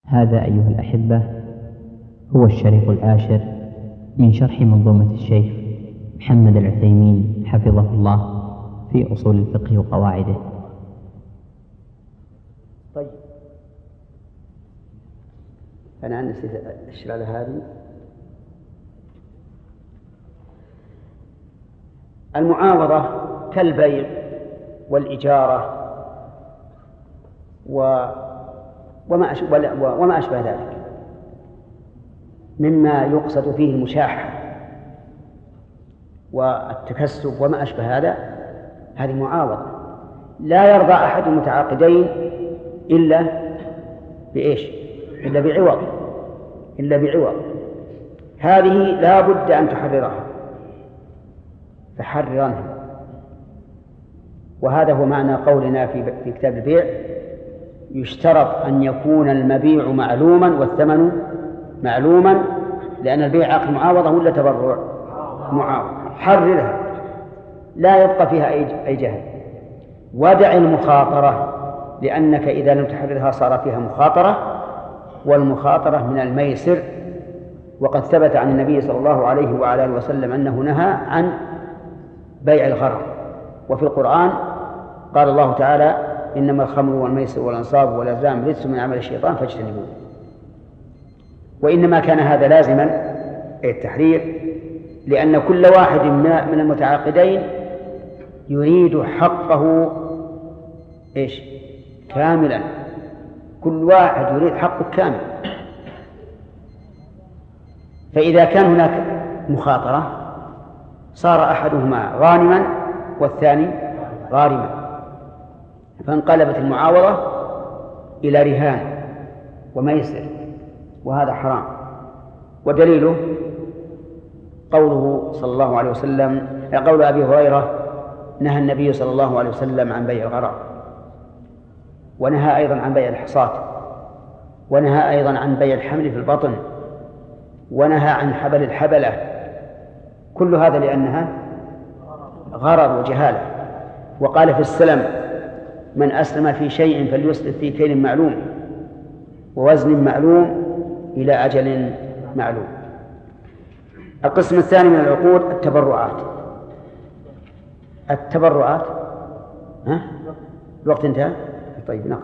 هذا أيها الأحبة هو الشريط العاشر من شرح منظومة الشيخ محمد العثيمين حفظه الله في أصول الفقه وقواعده. طيب، أنا نسيت أشير على هذه. المعاوضة كالبيع والإجارة وما أشبه ذلك مما يقصد فيه المشاحة والتكسب وما أشبه هذا. هذه معاوضة لا يرضى أحد المتعاقدين إلا بإيش؟ إلا بعوض. هذه لا بد أن تحررها، فحررنها. وهذا هو معنى قولنا في كتاب البيع: يشترط أن يكون المبيع معلوما والثمن معلوما، لأن البيع عقد معاوضة ولا تبرع؟ معاوضة. حررها لا يبقى فيها أي جهل. ودع المخاطرة، لأنك إذا لم تحررها صار فيها مخاطرة، والمخاطرة من الميسر. وقد ثبت عن النبي صلى الله عليه وعلى آله وسلم أنه نهى عن بيع الغرر. وفي القرآن قال الله تعالى: إنما الخمر والميسر والأنصاب والأزلام رجس من عمل الشيطان فاجتنبوه. وإنما كان هذا لازما التحرير، لأن كل واحد من المتعاقدين يريد حقه إيش؟ كاملا. كل واحد يريد حقه كامل. فإذا كان هناك مخاطرة صار أحدهما غانما والثاني غارما، فانقلبت المعاوضة إلى رهان وميسر، وهذا حرام. ودليله قوله صلى الله عليه وسلم، قول أبي هريرة: نهى النبي صلى الله عليه وسلم عن بيع الغرر، ونهى أيضا عن بيع الحصاة، ونهى أيضا عن بيع الحمل في البطن، ونهى عن حبل الحبلة. كل هذا لأنها غرر وجهالة. وقال في السلم: من أسلم في شيء فليسلم في كيل معلوم ووزن معلوم إلى أجل معلوم. القسم الثاني من العقود التبرعات. الوقت انتهى. طيب، نقرأ.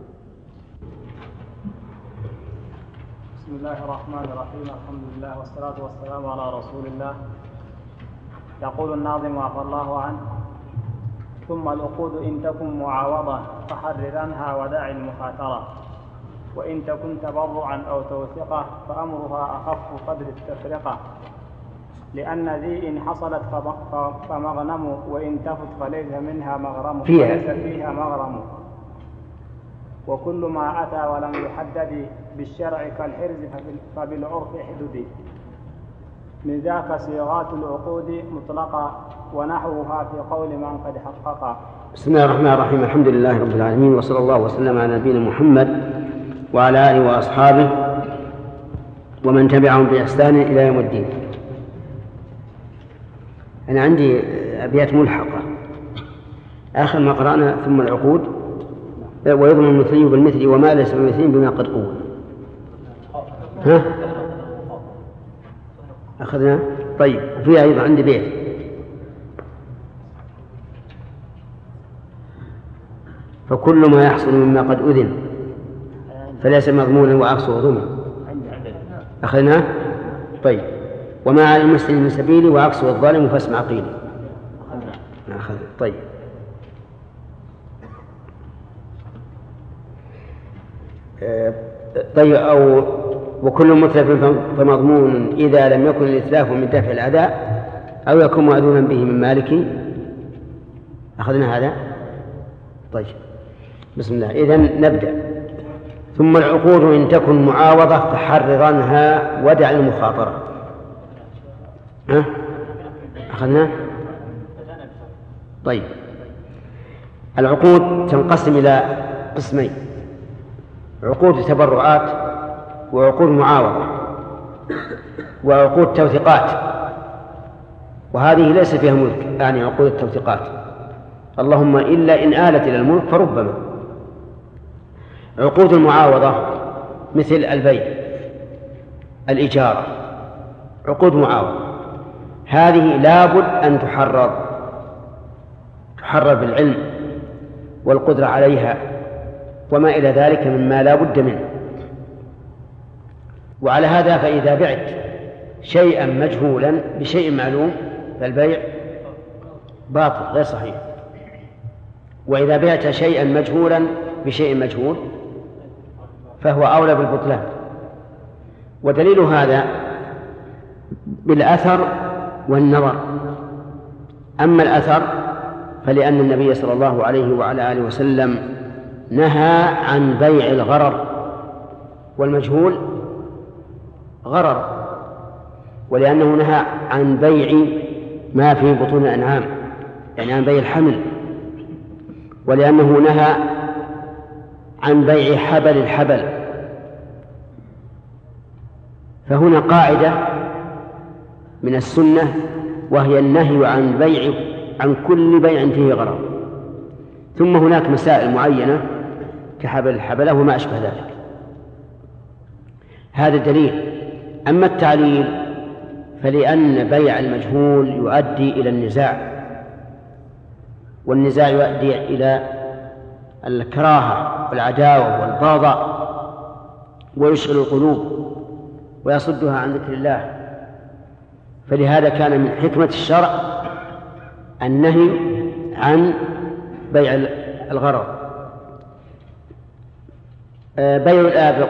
بسم الله الرحمن الرحيم. الحمد لله والصلاة والسلام على رسول الله. يقول الناظم عفى الله عنه: ثم العقود إن تكن معاوضة فحررنها ودع المخاطرة، وإن تكن تبرعا أو توثقة فأمرها أخف قدر التفرقة، لأن ذي إن حصلت فمغنم، وإن تفت فليس فيها مغرم. وكل ما أتى ولم يحدد بالشرع كالحرز فبالعرف حدد، من ذاك صيغات العقود مطلقة، ونحوها في قول من قد حقق. بسم الله الرحمن الرحيم. الحمد لله رب العالمين، وصلى الله وسلم على نبينا محمد وعلى آله وأصحابه ومن تبعهم بإحسان إلى يوم الدين. أنا عندي أبيات ملحقة. آخر ما قرأنا: ثم العقود ويضمن المثلي بالمثل وما ليس بمثلين بما قد قوة. أخذنا. طيب، وفيها أيضا عندي بيت: فكل ما يحصل مما قد أذن فليس مضمونا وعكسه ضمن. أخذنا. طيب، وما على المسلم من سبيل وعكسه الظالم فاسمع قيل. أخذنا. طيب، أو وكل متلف فمضمون إذا لم يكن الإتلاف من دفع الأعداء أو يكون مأذونا به من مالك. أخذنا هذا. طيب، بسم الله. إذن نبدأ. ثم العقود إن تكن معاوضة فحررنها ودع المخاطرة. أخذنا. طيب، العقود تنقسم إلى قسمين: عقود تبرعات، وعقود معاوضة، وعقود توثيقات. وهذه ليس فيها ملك، يعني عقود التوثيقات، اللهم إلا إن آلت إلى الملك فربما. عقود المعاوضة مثل البيع، الإجارة، عقود معاوضة، هذه لابد أن تحرر بالعلم والقدرة عليها وما إلى ذلك مما لا بد منه. وعلى هذا فإذا بعت شيئا مجهولا بشيء معلوم فالبيع باطل غير صحيح، وإذا بعت شيئا مجهولا بشيء مجهول فهو أولى بالبطلان. ودليل هذا بالأثر والنظر. أما الأثر فلأن النبي صلى الله عليه وعلى آله وسلم نهى عن بيع الغرر، والمجهول غرر، ولأنه نهى عن بيع ما في بطون الأنعام، يعني عن بيع الحمل، ولأنه نهى عن بيع حبل الحبل. فهنا قاعدة من السنة وهي النهي عن كل بيع فيه غرر. ثم هناك مسائل معينة كحبل الحبلة وما أشبه ذلك. هذا دليل. أما التعليل فلأن بيع المجهول يؤدي إلى النزاع، والنزاع يؤدي إلى الكراهة والعداوة والبغضاء، ويشغل القلوب ويصدها عن ذكر الله. فلهذا كان من حكمة الشرع النهي عن بيع الغرر. بيع الآبق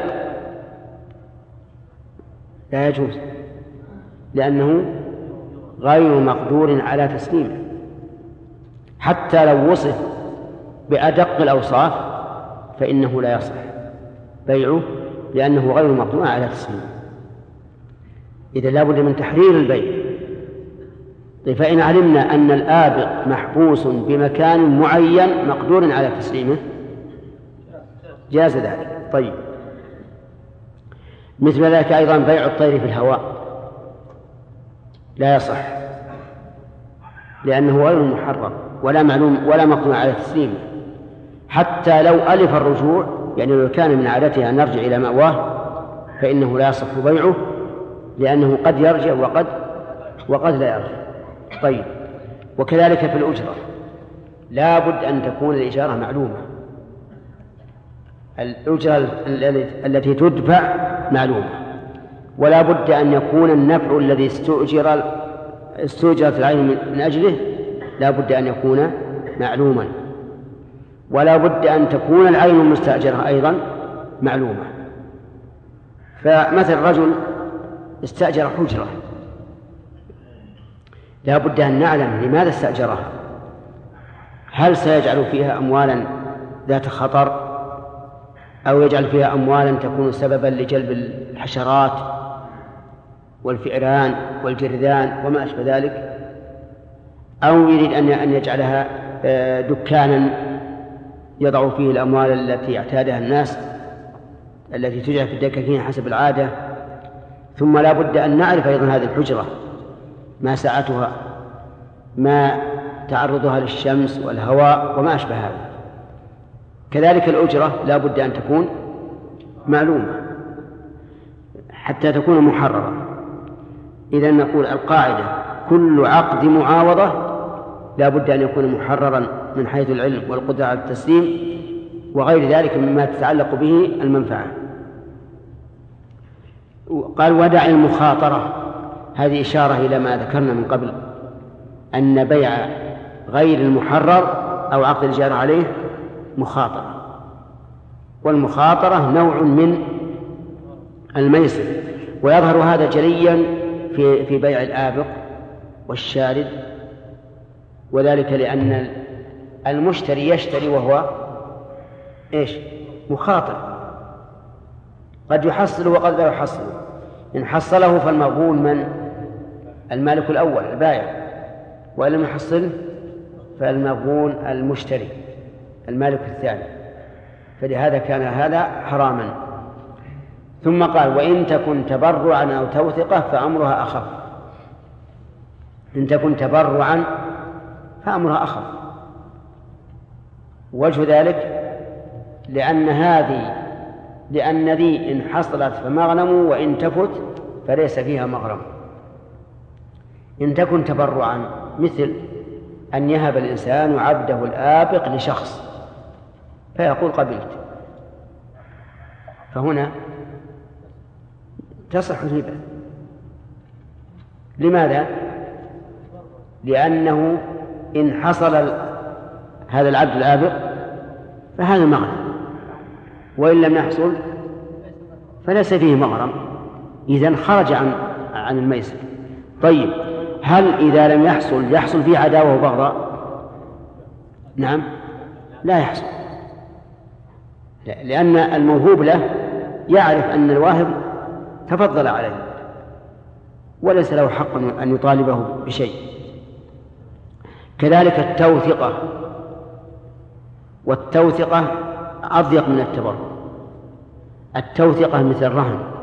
لا يجوز لأنه غير مقدور على تسليمه، حتى لو وصف بأدق الأوصاف فإنه لا يصح بيعه لأنه غير مقدور على تسليمه. إذا لا بد من تحرير البيع. فإن علمنا أن الآبق محبوس بمكان معين مقدور على تسليمه جاز ذلك. طيب، مثل ذلك أيضا بيع الطير في الهواء لا يصح لأنه غير محرم ولا معلوم ولا مقدور على تسليمه، حتى لو ألف الرجوع، يعني لو كان من عادتها أن نرجع إلى مأواه فإنه لا يصح بيعه لأنه قد يرجع وقد لا يرجع. طيب، وكذلك في الأجرة لا بد أن تكون الإجارة معلومة. الأجرة التي تدفع معلومة، ولا بد أن يكون النفع الذي استؤجرت العين من أجله لا بد أن يكون معلوما، ولا بد أن تكون العين المستأجرة أيضا معلومة. فمثل رجل استأجر حجرة، لا بد أن نعلم لماذا استأجرها، هل سيجعل فيها أموالا ذات خطر أو يجعل فيها أموالا تكون سببا لجلب الحشرات والفئران والجرذان وما أشبه ذلك، أو يريد أن يجعلها دكانا يضع فيه الأموال التي اعتادها الناس التي تجعل في الدكاكين حسب العادة. ثم لا بد أن نعرف أيضا هذه الحجرة ما سعتها، ما تعرضها للشمس والهواء وما أشبه هذا. كذلك الأجرة لا بد أن تكون معلومة حتى تكون محررة. إذا نقول القاعدة كل عقد معاوضة لا بد أن يكون محررا من حيث العلم والقدرة على التسليم وغير ذلك مما تتعلق به المنفعة. قال ودع المخاطرة، هذه إشارة إلى ما ذكرنا من قبل أن بيع غير المحرر أو عقد الإجارة عليه مخاطرة، والمخاطرة نوع من الميسر، ويظهر هذا جليا في بيع الآبق والشارد، وذلك لأن المشتري يشتري وهو مخاطر، قد يحصل وقد لا يحصل. إن حصله فالمغبون من المالك الأول البائع، وإن لم يحصله فالمغبون المشتري المالك الثاني، فلهذا كان هذا حراما. ثم قال وإن تكن تبرعا أو توثقة فأمرها أخف. إن تكن تبرعا فأمرها أخف، وجه ذلك لأن هذه لأن ذي إن حصلت فمغنم وإن تفت فليس فيها مغرم. إن تكن تبرعا مثل أن يهب الإنسان عبده الآبق لشخص فيقول قبلت، فهنا تصح الهبة. لماذا؟ لأنه إن حصل هذا العبد الآبق فهذا مغرم، وإن لم يحصل فليس فيه مغرم، إذن خرج عن الميسر. طيب، هل إذا لم يحصل فيه عداوة وبغضاء؟ نعم، لا يحصل، لأن الموهوب له يعرف أن الواهب تفضل عليه وليس له حق أن يطالبه بشيء. كذلك التوثقة، والتوثقة أضيق من التبرع. التوثقة مثل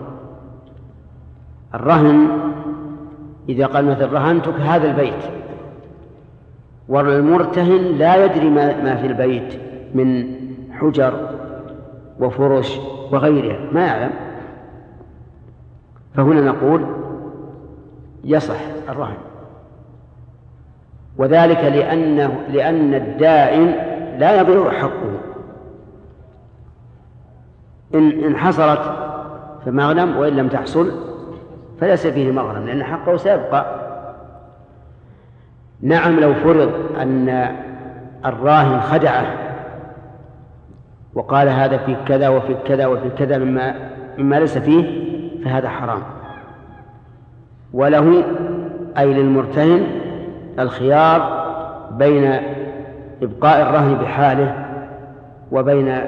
الرهن إذا قال مثل رهنتك هذا البيت، والمرتهن لا يدري ما في البيت من حجر وفرش وغيرها، ما يعلم، فهنا نقول يصح الرهن، وذلك لأن الدائن لا يضيع حقه. إن حصلت فمغنم، وإن لم تحصل فليس فيه مغرم، لأن حقه سيبقى. نعم، لو فرض أن الراهن خدعه وقال هذا في كذا وفي كذا وفي كذا مما ليس فيه فهذا حرام، وله أي للمرتهن الخيار بين إبقاء الرهن بحاله وبين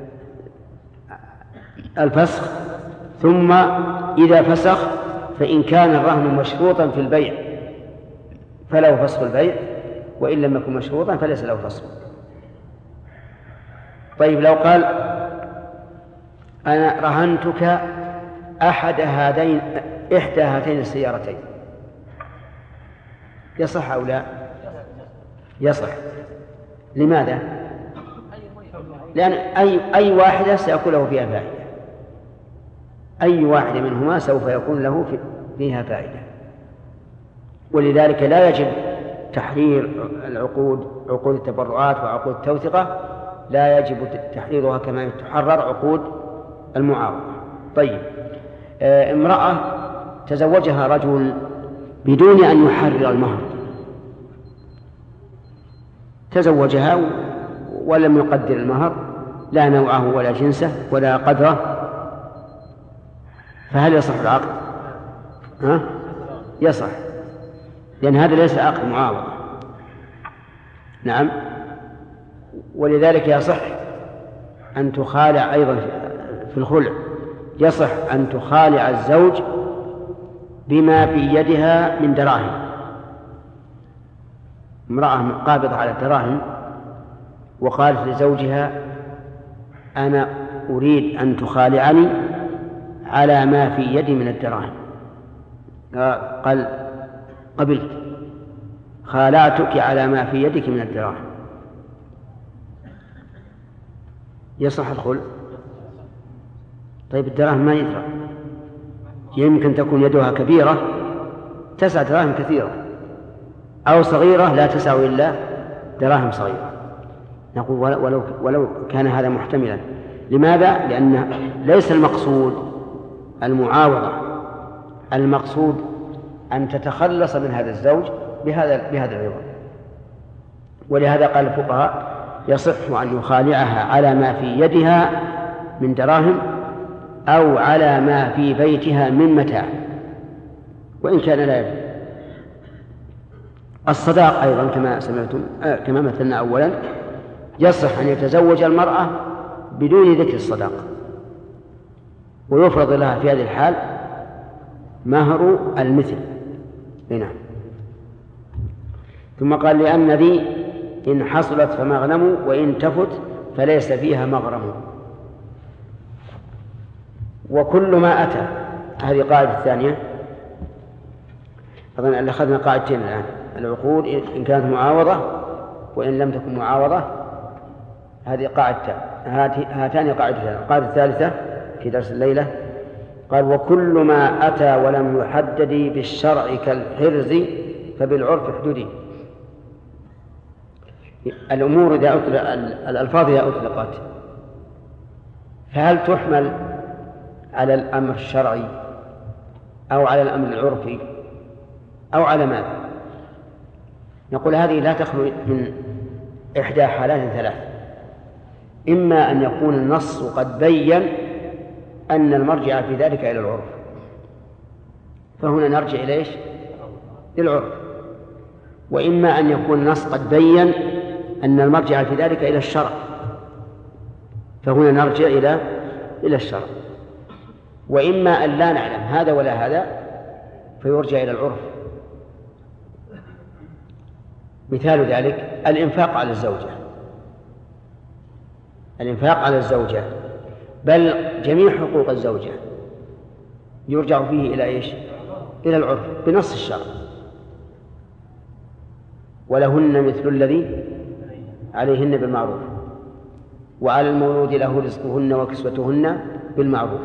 الفسخ، ثم إذا فسخ فإن كان الرهن مشروطا في البيع فله فسخ البيع، وإن لم يكن مشروطا فليس له فسخ. طيب، لو قال أنا رهنتك إحدى هاتين السيارتين، يصح أو لا؟ يصح. لماذا؟ لأن أي واحدة سيكون له فيها فائدة، أي واحدة منهما سوف يكون له فيها فائدة، ولذلك لا يجب تحرير عقود التبرعات وعقود التوثقة، لا يجب تحريرها كما تحرر عقود المعاوضة. طيب، امرأة تزوجها رجل بدون أن يحرر المهر، تزوجها ولم يقدر المهر، لا نوعه ولا جنسه ولا قدره، فهل يصح العقد؟ يصح، لأن هذا ليس عقد معاوضة. نعم، ولذلك يصح أن تخالع أيضا في الخلع، يصح أن تخالع الزوج بما في يدها من دراهم. امرأة قابضة على الدراهم وقالت لزوجها أنا أريد أن تخالعني على ما في يدي من الدراهم، قال قبلت، خالعتك على ما في يدك من الدراهم. يصح الخلع؟ طيب، الدراهم ما يدرى، يمكن تكون يدها كبيرة تسع دراهم كثيرة، أو صغيرة لا تسع إلا دراهم صغيرة. نقول ولو كان هذا محتملا. لماذا؟ لأن ليس المقصود المعاوضة، المقصود أن تتخلص من هذا الزوج بهذا العوض. ولهذا قال الفقهاء يصح أن يخالعها على ما في يدها من دراهم أو على ما في بيتها من متاع، وإن كان لا يجوز. الصداق أيضا كما سمعتم، كما مثلنا أولا، يصح أن يتزوج المرأة بدون ذكر الصداق، ويفرض لها في هذه الحال مهر المثل. هنا ثم قال لأن ذي إن حصلت فمغنم وإن تفت فليس فيها مغرم. وكل ما أتى، هذه قاعدة الثانية. أظن أن أخذنا قاعدتين الآن، العقود إن كانت معاوضة وإن لم تكن معاوضة، هذه قاعدتان، هاتان قاعدتان. القاعدة الثالثة في درس الليلة. قال: وكل ما أتى ولم يحدد بالشرع كالحرز فبالعرف حدودي. الأمور الألفاظ إذا أطلقت فهل تحمل على الأمر الشرعي أو على الأمر العرفي أو على ماذا؟ نقول هذه لا تخلو من إحدى حالات ثلاث: إما أن يكون النص قد بين أن المرجع في ذلك إلى العرف، فهنا نرجع إلى إيش؟ للعرف. وإما أن يكون النص قد بين أن المرجع في ذلك إلى الشرع، فهنا نرجع إلى الشرع. وإما أن لا نعلم هذا ولا هذا فيرجع إلى العرف. مثال ذلك الإنفاق على الزوجة، الإنفاق على الزوجة بل جميع حقوق الزوجة يرجع فيه إلى إيش؟ إلى العرف بنص الشرع: ولهن مثل الذي عليهن بالمعروف وعلى المولود له رزقهن وكسوتهن بالمعروف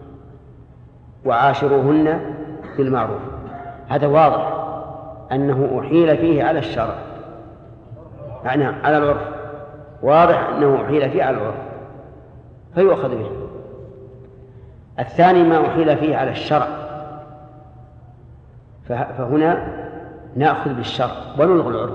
وعاشروهن بالمعروف. هذا واضح أنه أحيل فيه على الشرع، يعني على العرف، واضح أنه أحيل فيه على العرف فيؤخذ به. الثاني ما أحيل فيه على الشرع، فهنا نأخذ بالشرع ونلغي العرف.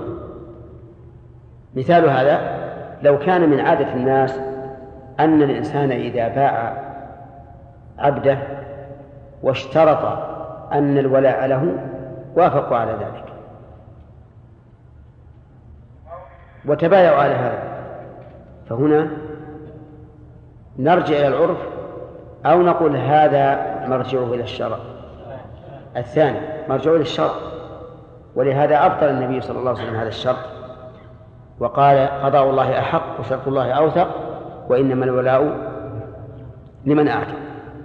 مثال هذا: لو كان من عادة الناس أن الإنسان إذا باع عبده واشترط أن الولاء له وافقوا على ذلك وتبايعوا على هذا، فهنا نرجع إلى العرف أو نقول هذا مرجعه إلى الشرع. الثاني مرجعه إلى الشرع، ولهذا أبطل النبي صلى الله عليه وسلم هذا الشرط وقال: قضاء الله أحق وشرط الله أوثق وإنما الولاء لمن أعتق.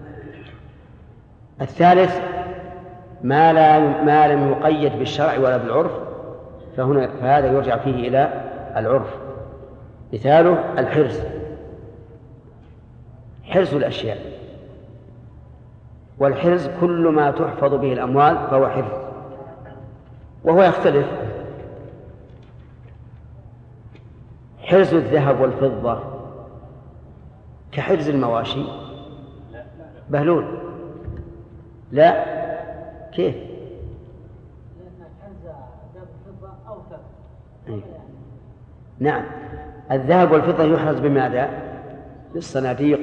الثالث ما لم يقيد بالشرع ولا بالعرف، فهذا يرجع فيه إلى العرف. مثاله الحرز، حرز الأشياء، والحرز كل ما تحفظ به الأموال فهو حرز، وهو يختلف. حرز الذهب والفضة كحرز المواشي بهلول؟ لا، كيف؟ نعم، الذهب والفضة يحرز بماذا؟ بالصناديق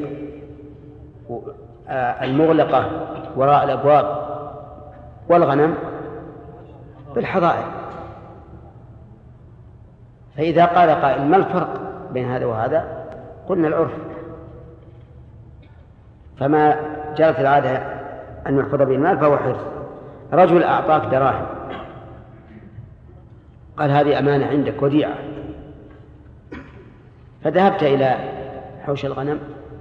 المغلقة وراء الأبواب، والغنم بالحظائر. فإذا قال قائل: ما الفرق بين هذا وهذا؟ قلنا العرف. فما جرت العادة أن يحفظ به المال فهو حرز. رجل أعطاك دراهم، قال: هذه أمانة عندك وديعة، فذهبت إلى حوش الغنم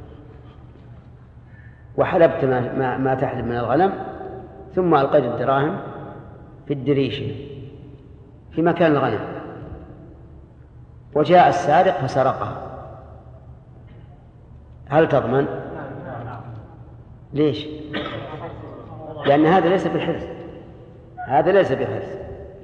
وحلبت ما تحلب من الغنم، ثم ألقيت الدراهم في الدريشة في مكان الغنم، وجاء السارق فسرقها، هل تضمن؟ ليش؟ لأن هذا ليس بالحرز، هذا ليس بالحرز.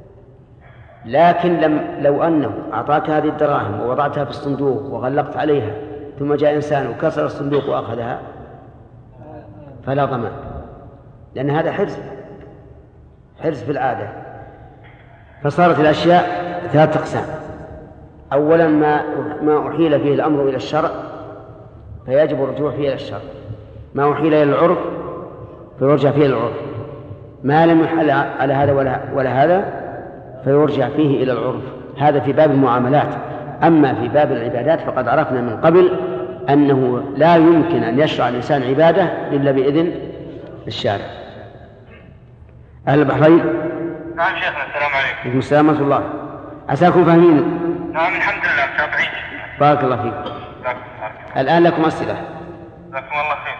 لكن لو أنه أعطاك هذه الدراهم ووضعتها في الصندوق وغلقت عليها ثم جاء إنسان وكسر الصندوق وأخذها فلا ضمان، لأن هذا حرز في العادة. فصارت الأشياء ثلاث أقسام: أولا ما أحيل فيه الأمر إلى الشرع فيجب الرجوع فيه إلى الشرع، ما أحيل إلى العرف فيرجع فيه إلى العرف، ما لم يحل على هذا ولا هذا فيرجع فيه إلى العرف. هذا في باب المعاملات. أما في باب العبادات فقد عرفنا من قبل أنه لا يمكن أن يشرع الإنسان عبادة إلا بإذن الشارع. أهل البحرين. نعم شيخنا، السلام عليكم. عليكم السلام ورحمة الله. عساكم فاهمين؟ نعم الحمد لله متابعين. بارك الله فيك. الآن لكم أسئلة. جزاكم الله خير.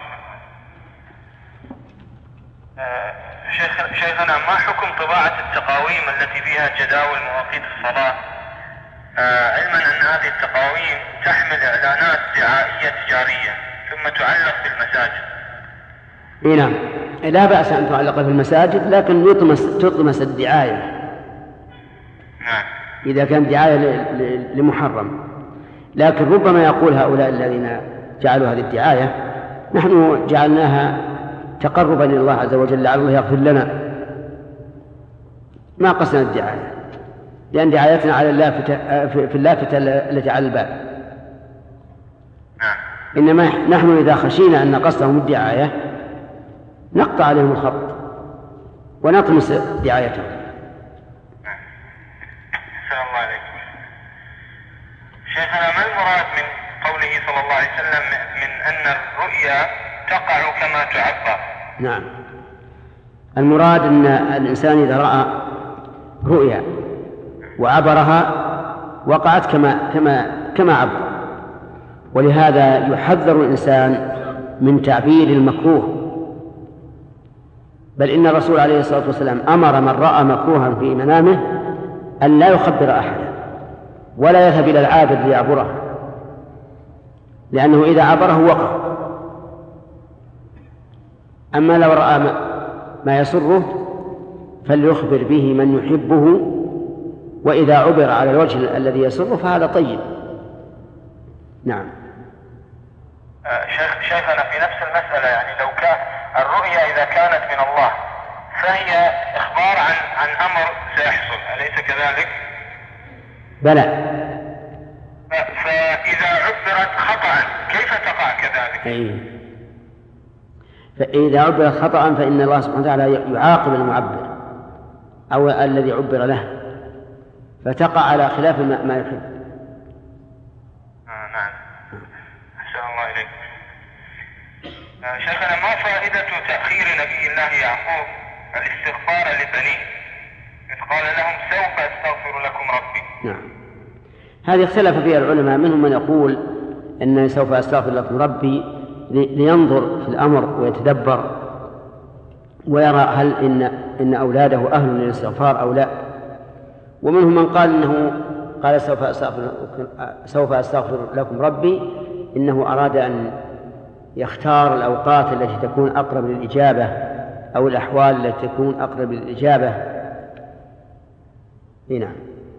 شيخنا، ما حكم طباعة التقاويم التي فيها جداول مواقيت الصلاة، علما أن هذه التقاويم تحمل إعلانات دعائية تجارية ثم تعلق في المساجد، نعم، لا بأس أن تعلق في المساجد، لكن تطمس الدعاية إذا كان دعاية لمحرم. لكن ربما يقول هؤلاء الذين جعلوا هذه الدعاية نحن جعلناها تقربا إلى الله عز وجل، لعل الله يغفر لنا، ما قصدنا الدعاية، لأن دعايتنا على اللافتة في اللافتة التي على الباب. إنما نحن إذا خشينا أن قصدهم الدعاية نقطع عليهم الخط ونطمس دعايتهم. أحسن الله عليك. شيخنا، ما المراد من قوله صلى الله عليه وسلم من أن الرؤيا تقع كما تعبر؟ نعم، المراد أن الإنسان إذا رأى رؤيا وعبرها وقعت كما عبر. ولهذا يحذر الإنسان من تعبير المكروه، بل إن الرسول عليه الصلاة والسلام أمر من رأى مكروها في منامه أن لا يخبر أحدا ولا يذهب إلى العابد ليعبره، لأنه إذا عبره وقع. أما لو رأى ما يسره فليخبر به من يحبه، وإذا عبر على الوجه الذي يسره فهذا طيب. نعم. شيخنا، في نفس المسألة، يعني لو كان الرؤيا إذا كانت من الله فهي إخبار عن أمر سيحصل، أليس كذلك؟ بلى. فإذا عبرت خطأ كيف تقع كذلك؟ فإذا عبرت خطأ فإن الله سبحانه وتعالى يعاقب المعبر أو الذي عبر له، فتقع على خلاف ما يحب. نعم. أحسن الله إليك. شيخنا، ما فائدة تأخير نبي الله يعقوب الاستغفار لبنيه إذ قال لهم سوف أستغفر لكم ربي؟ نعم، هذه اختلف فيها العلماء، منهم من يقول إن سوف أستغفر لكم ربي لينظر في الأمر ويتدبر ويرى هل إن أولاده أهل للاستغفار أو لا. ومنهم من قال إنه قال سوف أستغفر لكم ربي إنه أراد أن يختار الأوقات التي تكون أقرب للإجابة أو الأحوال التي تكون أقرب للإجابة. نعم.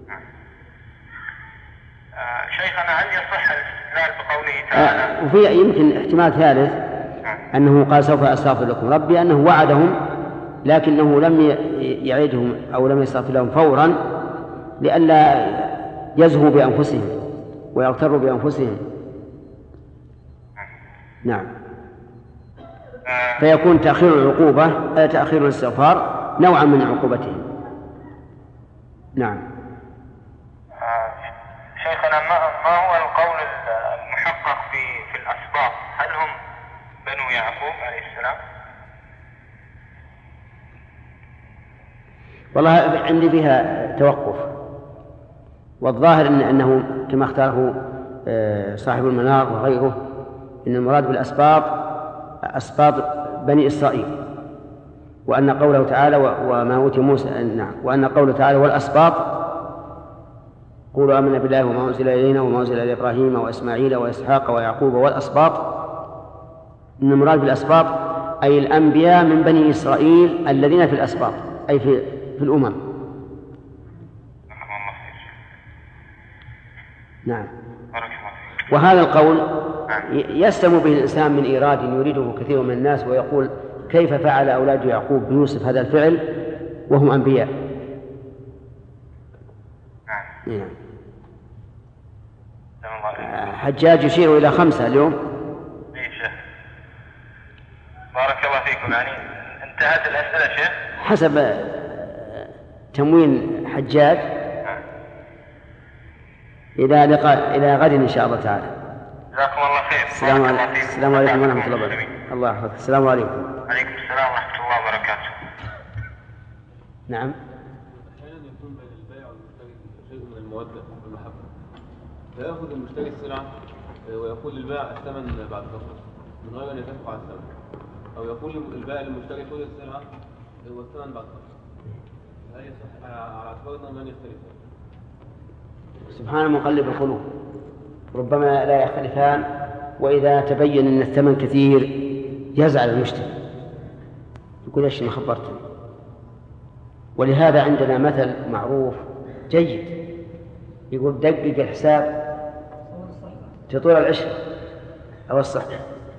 شيخنا، هل يصح الاستدلال بقوله تعالى؟ وفي يمكن احتمال ثالث أنه قال سوف أستغفر لكم ربي، أنه وعدهم لكنه لم يعدهم أو لم يستغفر لهم فورا لئلا يزهوا بأنفسهم ويغتروا بأنفسهم. نعم. فيكون تأخير العقوبة تأخير الاستغفار نوعا من عقوبتهم. نعم. شيخنا، ما هو القول المحقق في الأسباط؟ هل هم بنو يعقوب عليه السلام؟ والله عندي فيها توقف، والظاهر أنه كما اختاره صاحب المنار وغيره إن المراد بالأسباط أسباط بني إسرائيل، وأن قوله تعالى وما أوتي موسى، نعم، وأن قوله تعالى والأسباط قولوا آمنا بالله وما أنزل إلينا وما أنزل إلى إبراهيم وإسماعيل وإسحاق ويعقوب والأسباط، إن المراد بالأسباط أي الأنبياء من بني إسرائيل الذين في الأسباط أي في الأمم. نعم. وهذا القول يسلم به الإنسان من إيراد يريده كثير من الناس ويقول كيف فعل أولاد يعقوب بيوسف هذا الفعل وهم أنبياء. نعم. حجاج يشير إلى 5 اليوم. بارك الله فيكم. يعني انتهت الأسئلة شيخ حسب تموين حجاج إلى غد إن شاء الله تعالى. جزاكم الله خير. السلام عليكم ورحمة الله وبركاته. الله يحفظك. السلام عليكم. عليكم السلام ورحمة الله وبركاته. نعم. أحيانا يكون بين البائع والمشتري شيء من المودة والمحبة، فيأخذ المشتري السلعة ويقول للبائع الثمن بعد فترة من غير أن يتفق على الثمن، أو يقول البائع للمشتري خذ السلعة والثمن بعد فترة، هل يصح على اعتبار أنهم لن يختلفون؟ سبحان مقلب القلوب، ربما لا يختلفان، وإذا تبين أن الثمن كثير يزعل المشتري يقول إيش ما خبرتني. ولهذا عندنا مثل معروف جيد يقول دقق الحساب تطول العشرة أو الصحة.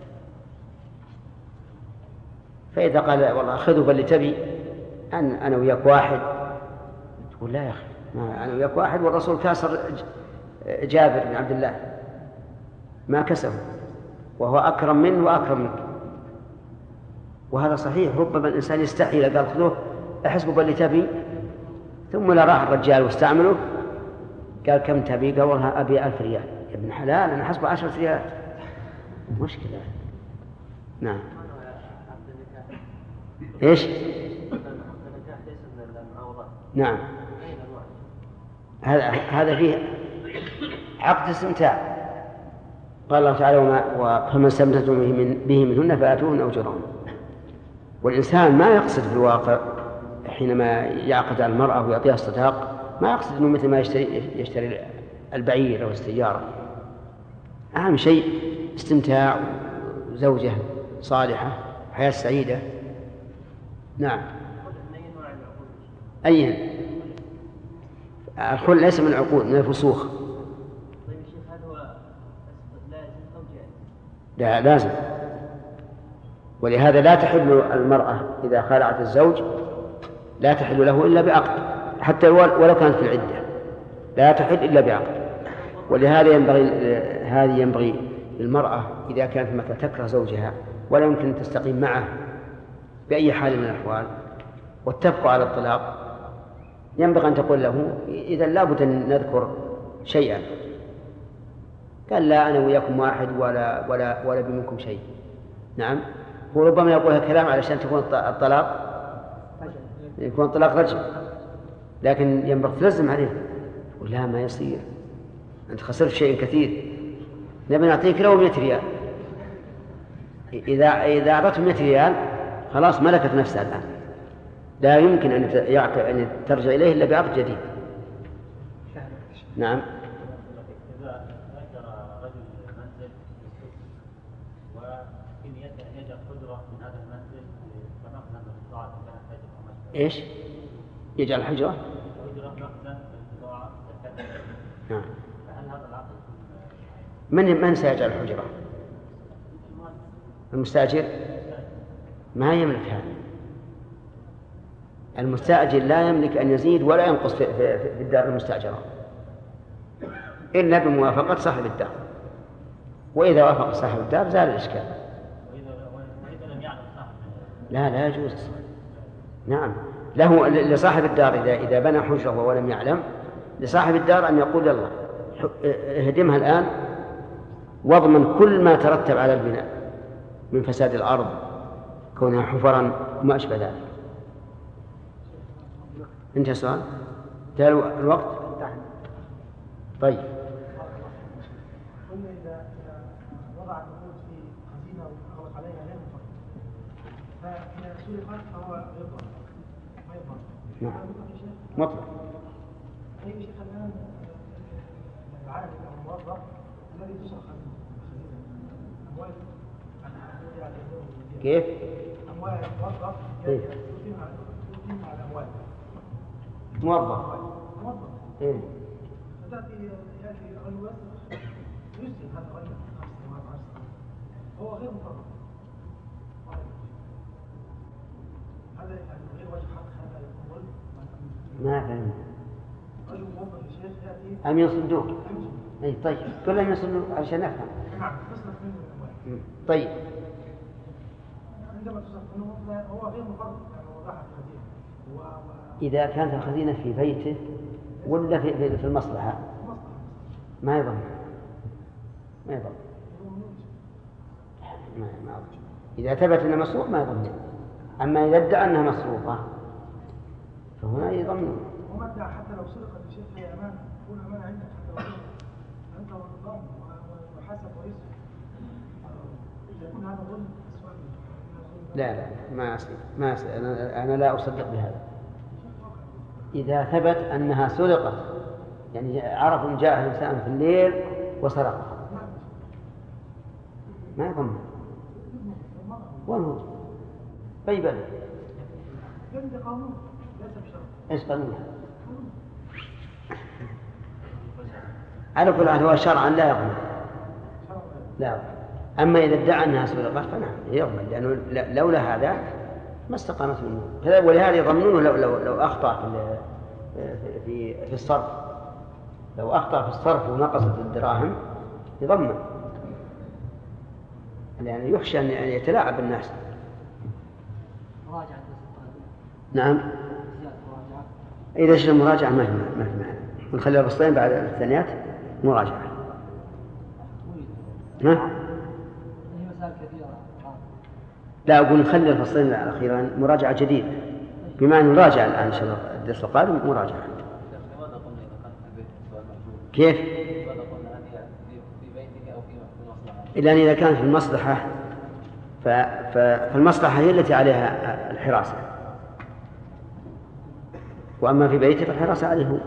فإذا قال والله خذوا باللي تبي أنا وياك واحد، تقول لا يا أخي أنا وياك واحد، والرسول كاسر جابر بن عبد الله ما كسره وهو أكرم منه وأكرم منك. وهذا صحيح، ربما الإنسان يستحي إذا قال خذوه احسبوا باللي تبي، ثم لا راح الرجال واستعمله قال كم تبي؟ قال والله أبي 1000 ريال. يا ابن حلال أنا حسبه 10 ريال، مشكلة. نعم. إيش؟ نعم. هذا فيه عقد استمتاع. قال الله تعالى فمن استمتعتم به منهن فآتوهن أجورهن. والإنسان ما يقصد في الواقع حينما يعقد على المرأة ويعطيها الصداق ما يقصد أنه مثل ما يشتري البعير أو السيارة. أهم شيء استمتاع وزوجة صالحة حياة سعيدة. نعم. أي الخل ليس من العقود، من الفسوخ. لا لازم. ولهذا لا تحل المرأة إذا خالعت الزوج لا تحل له إلا بعقد، حتى ولو كانت في العدة لا تحل إلا بعقد. ولهذا ينبغي للمرأة إذا كانت مثلا تكره زوجها ولا يمكن أن تستقيم معه بأي حال من الأحوال واتفقوا على الطلاق، ينبغي أن تقول له إذا لابد أن نذكر شيئا. قال لا أنا وياكم واحد ولا بمنكم شيء. نعم. وربما يقولها كلام علشان تكون الطلاق يكون الطلاق رجل، لكن ينبغي تلزم عليه ولا ما يصير، أنت خسرت شيء كثير، نبي نعطيك لو 100 ريال. إذا أعطته 100 ريال خلاص ملكت نفسها الآن، لا يمكن أن ترجع إليه إلا بعقد جديد. نعم. إذا أجر رجل منزل وفي نيته أن يجعل حجرة من هذا المنزل كمخزن للبضاعة كان حجر أو مشبه. إيش؟ يجعل حجرة؟ حجرة مخزن للبضاعة كان. نعم. فهل هذا العقد من سيجعل الحجرة؟ المستأجر؟ ما يملك هذا. المستأجر لا يملك أن يزيد ولا ينقص في الدار المستأجرة إلا بموافقة صاحب الدار، وإذا وافق صاحب الدار زال الإشكال. وإذا لم يعلم صاحب لا يجوز. نعم، له لصاحب الدار إذا بنى حجرة ولم يعلم لصاحب الدار أن يقول يلا اهدمها الآن واضمن كل ما ترتب على البناء من فساد الأرض كونها حفرا وما أشبه ذلك. انتهى السؤال؟ انتهى الوقت؟ طيب. قلنا إذا وضع النقود في خزينة وأغلق عليها غير مفرط فإذا سرقت فهو يضمن ما يضمن. نعم. مطلق. أي شيء الآن العامل أو الموظف الذي تسرق خزينة أموال كيف؟ أموال موظف يتم على أموال موظف. إيه؟ يأتي رجل يسلم هذا الرجل 5 سنوات هو غير مفرط. هذا يعني غير وجه حق هذا يقول ما فهمت. رجل موظف الشيخ يأتي أمين صندوق. أي طيب كل أمين صندوق عشان نفهم. نعم تصرف منه الأموال. طيب. عندما تصرف منه هو غير مفرط يعني وضعها في الخزينة. إذا كانت الخزينة في بيته ولا في المصلحة ما يضمن. ما إذا ثبت أنها مسروق ما يضمن. أما إذا ادعى أنها مسروقة فهنا يضمن. وما ادعى حتى لو سرقت الشيء في أمانة تكون أمانة عندك حتى لو سرقت أنت والنظام وحسب ويسر يكون هذا ظلم. لا ما أصير. أنا لا أصدق بهذا. إذا ثبت أنها سرقت يعني عرف أن جاء الإنسان في الليل وسرقها ما يضمن. وانه طيب عندي قانون ليس بشرط. ايش قانون؟ على كل حال هو شرعا لا يضمن. لا، أما إذا ادعى أنها سرقت فنعم يضمن، لأنه لولا هذا ما استقامت منه. ولهذا يضمنونه لو أخطأ في الصرف. لو أخطأ في الصرف ونقصت الدراهم يضمن، يعني يخشى أن يتلاعب بالناس. نعم، إذا شئنا مراجعة ما في معنى، نخلي الفصلين بعد الثانيات مراجعة. لا، أقول نخلي الفصلين الأخيران مراجعة جديدة، بما أن نراجع الآن إن شاء الله الدرس القادم مراجعة. كيف؟ إلا إذا كانت في المصلحة فالمصلحة هي التي عليها الحراسة، وأما في بيته فالحراسة عليه هو.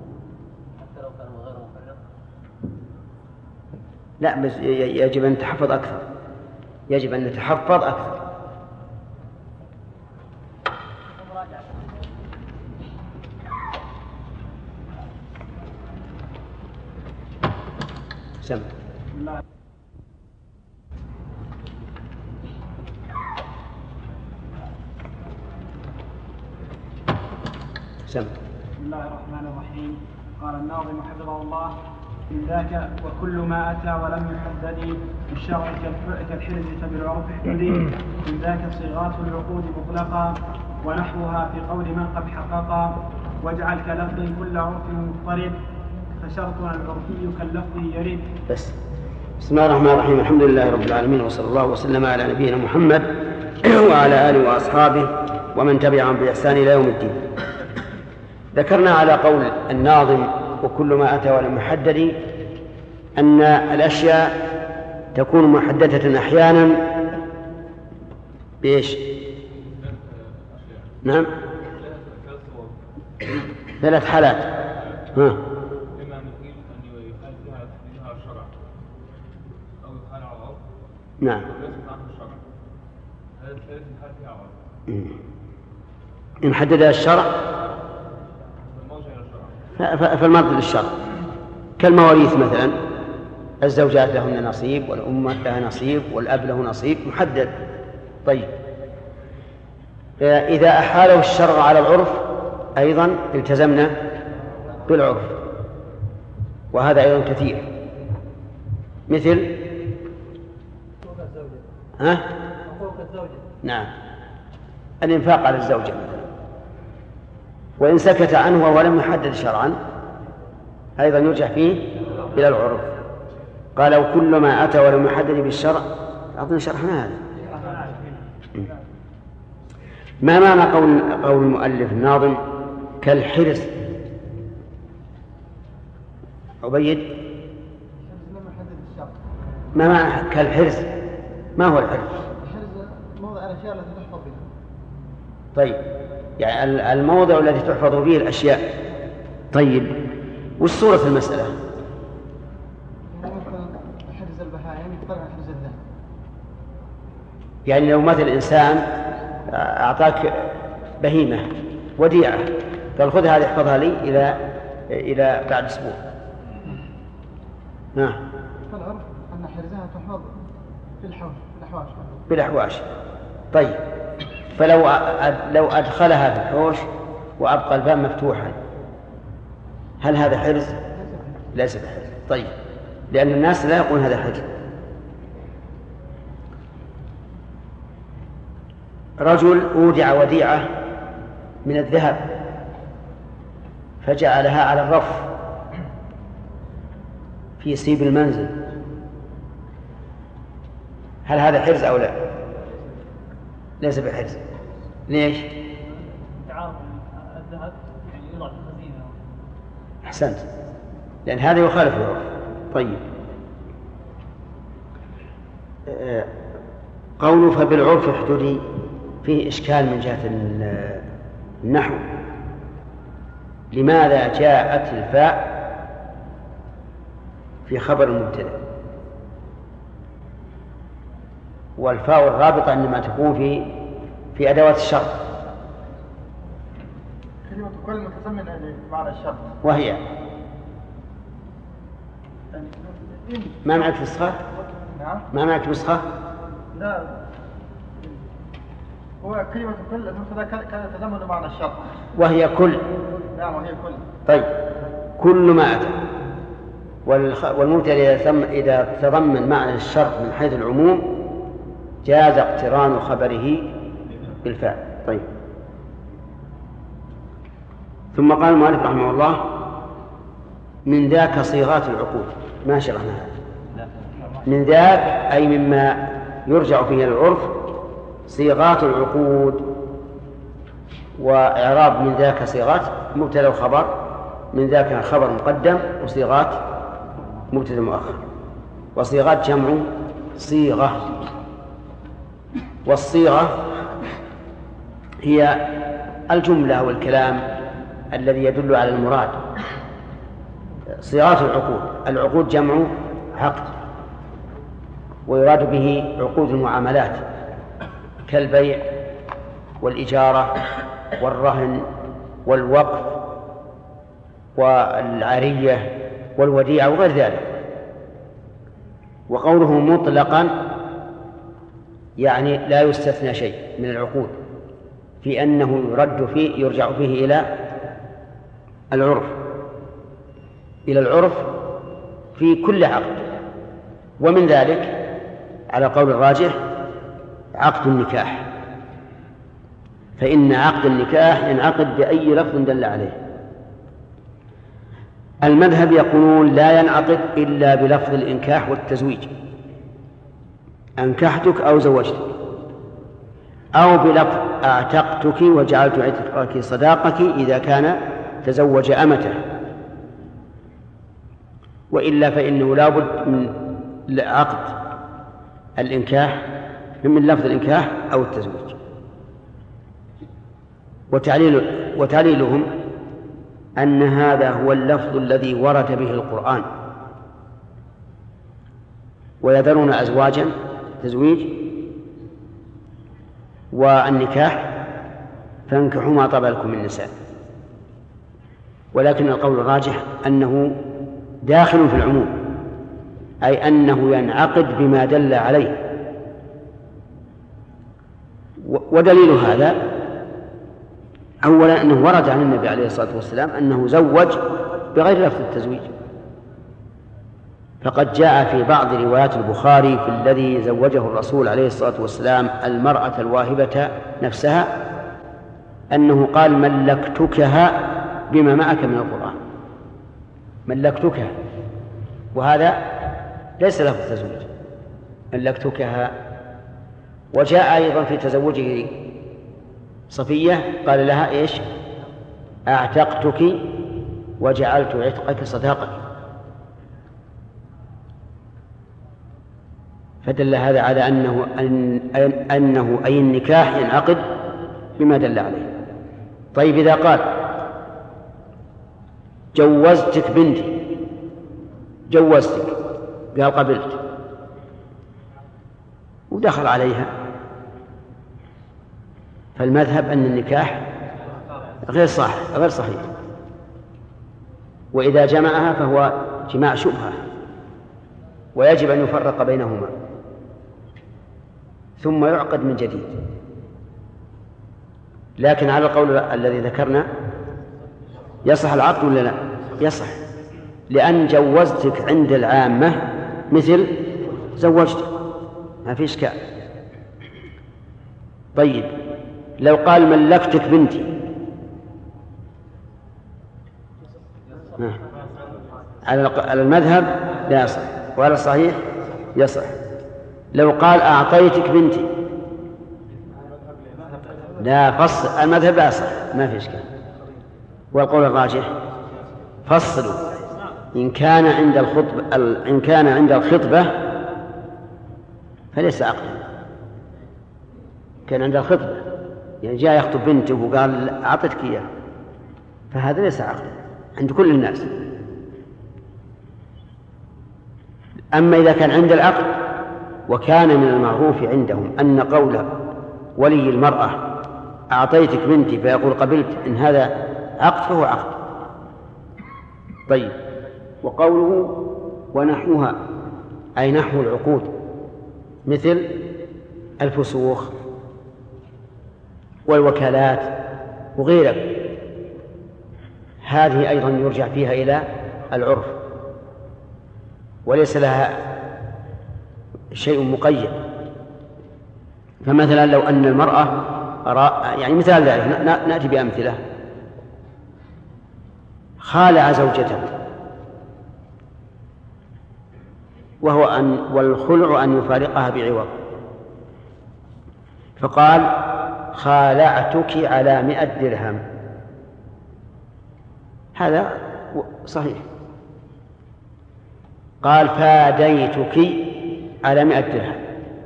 لا، بس يجب أن نتحفظ أكثر، يجب أن نتحفظ أكثر. سم. بسم الله الرحمن الرحيم. قال الناظم حفظه الله: من ذاك وكل ما أتى ولم يحدد بالشرع كالحرز فبالعرف احتدي. من ذاك صيغات العقود مطلقا ونحوها في قول من قد حققا. واجعل كلفظ كل عرف مضطرب فشرطنا العرفي كاللفظ يرد. بسم الله الرحمن الرحيم. الحمد لله رب العالمين، وصلى الله وسلم على نبينا محمد وعلى آله وأصحابه ومن تبعهم بإحسان إلى يوم الدين. ذكرنا على قول الناظم وكل ما أتى ولم يحدد أن الأشياء تكون محددة أحيانا بإيش؟ نعم، 3 حالات. إما أن يقيل أن يحال فيها تحديدها الشرع أو يحال على العرف. نعم، وليس معه الشرع. هذا الثالث يحال فيها على العرف. إن حددها الشرع فالمرض للشرع، كالمواريث مثلا، الزوجات لهن نصيب والأمة لها نصيب والأب له نصيب محدد. طيب، إذا أحاله الشرع على العرف أيضا التزمنا بالعرف، وهذا أيضا كثير، مثل نعم الإنفاق على الزوجة مثلا، وإن سكت عنه ولم يحدد شرعا أيضا يرجع فيه إلى العرف. قال وكل ما أتى ولم يحدد بالشرع. أظن شرحنا هذا. ما معنى قول المؤلف الناظم كالحرص؟ عبيد، ما معنى كالحرص؟ ما هو الحرص؟ الحرز موضع الأشياء التي تحفظ بها. طيب، يعني الموضع الذي تحفظ به الأشياء. طيب، والصورة في المسألة؟ مثلا حرز البهائم يطلع حرز الذهب. يعني لو مثل إنسان أعطاك بهيمة وديعة قال خذ هذه احفظها لي إلى بعد أسبوع. نعم. فالعرف أن حرزها تحفظ في الأحواش. بالأحواش. طيب، فلو أدخلها في الحوش وأبقى الباب مفتوحا هل هذا حرز؟ ليس بحرز. طيب، لأن الناس لا يقولون هذا حرز. رجل أودع وديعة من الذهب فجعلها على الرف في سيب المنزل، هل هذا حرز أو لا؟ ليس بحرز. ليش؟ الذهب يعني يوضع في الخزينة. أحسنت، لأن هذا يخالف العرف. طيب، قوله فبالعرف احتدي فيه إشكال من جهة النحو. لماذا جاءت الفاء في خبر المبتدأ والفاء الرابطة إنما تكون في أدوات الشرط؟ كلمة كل متسمن معنى الشرط. وهي يعني ما معك نسخة؟ نعم. ما معك نسخة؟ لا، هو كلمة كل المبتدأ كان يتضمن معنى الشرط. وهي كل. نعم وهي كل. طيب كل ما أتى، والمبتدأ إذا تضمن معنى الشرط من حيث العموم جاز اقتران خبره بالفعل. طيب ثم قال المؤلف رحمه الله من ذاك صيغات العقود. ما شرحنا هذا. من ذاك أي مما يرجع فيه العرف صيغات العقود. وإعراب من ذاك صيغات مبتدأ وخبر، من ذاك خبر مقدم، وصيغات مبتدأ مؤخر. وصيغات جمع صيغة. والصيغة هي الجملة والكلام الذي يدل على المراد. صيغات العقود، العقود جمع عقد، ويراد به عقود المعاملات كالبيع والإجارة والرهن والوقف والعارية والوديعة وغير ذلك. وقوله مطلقا يعني لا يستثنى شيء من العقود، في أنه يرجع فيه إلى العرف في كل عقد. ومن ذلك على قول الراجح عقد النكاح، فإن عقد النكاح ينعقد بأي لفظ دل عليه. المذهب يقولون لا ينعقد إلا بلفظ الإنكاح والتزويج، أنكحتك أو زوجتك، أو بلفظ أعتقتك وجعلت عتقك صداقك إذا كان تزوج أمته، وإلا فإنه لا بد من عقد الإنكاح من لفظ الإنكاح أو التزويج. وتعليلهم أن هذا هو اللفظ الذي ورد به القرآن، ويذرون أزواجا تزويج والنكاح فانكحوا ما طاب لكم من النساء. ولكن القول الراجح أنه داخل في العموم، أي أنه ينعقد بما دل عليه. ودليل هذا أولا أنه ورد عن النبي عليه الصلاة والسلام أنه زوج بغير لفظ التزويج، فقد جاء في بعض روايات البخاري في الذي زوجه الرسول عليه الصلاة والسلام المرأة الواهبة نفسها أنه قال ملكتكها بما معك من القرآن، ملكتكها، وهذا ليس لفظ التزويج، ملكتكها. وجاء أيضا في تزوجه صفية قال لها إيش؟ أعتقتك وجعلت عتقك صداقك. فدل هذا على أنه أي النكاح ينعقد بما دل عليه. طيب إذا قال جوزتك بنتي، جوزتك، قال قبلت ودخل عليها، فالمذهب أن النكاح غير صحيح، وإذا جمعها فهو جماع شبهة ويجب أن يفرق بينهما ثم يعقد من جديد. لكن على القول الذي ذكرنا يصح العقد ولا لا؟ يصح، لأن جوزتك عند العامة مثل زوجتك، ما في إشكال. طيب لو قال ملكتك بنتي على المذهب لا يصح، وعلى الصحيح يصح. لو قال أعطيتك بنتي لا فصل، المذهب لا يصح، ما في إشكال. والقول الراجح فصلوا إن كان عند الخطبة فليس عقدا. كان عند الخطبة يعني جاء يخطب بنته وقال أعطتك إياه، فهذا ليس عقدا عند كل الناس. أما إذا كان عند العقد وكان من المعروف عندهم أن قول ولي المرأة أعطيتك بنتي فيقول قبلت، إن هذا عقد فهو عقد. طيب، وقوله ونحوها أي نحو العقود مثل الفسوخ والوكالات وغيرها، هذه أيضا يرجع فيها إلى العرف وليس لها شيء مقيد. فمثلا لو أن المرأة يعني مثال ذلك نأتي بأمثلة، خالع زوجته، والخلع أن يفارقها بعوض، فقال خالعتك على 100 درهم، هذا صحيح. قال فاديتك على 100 درهم،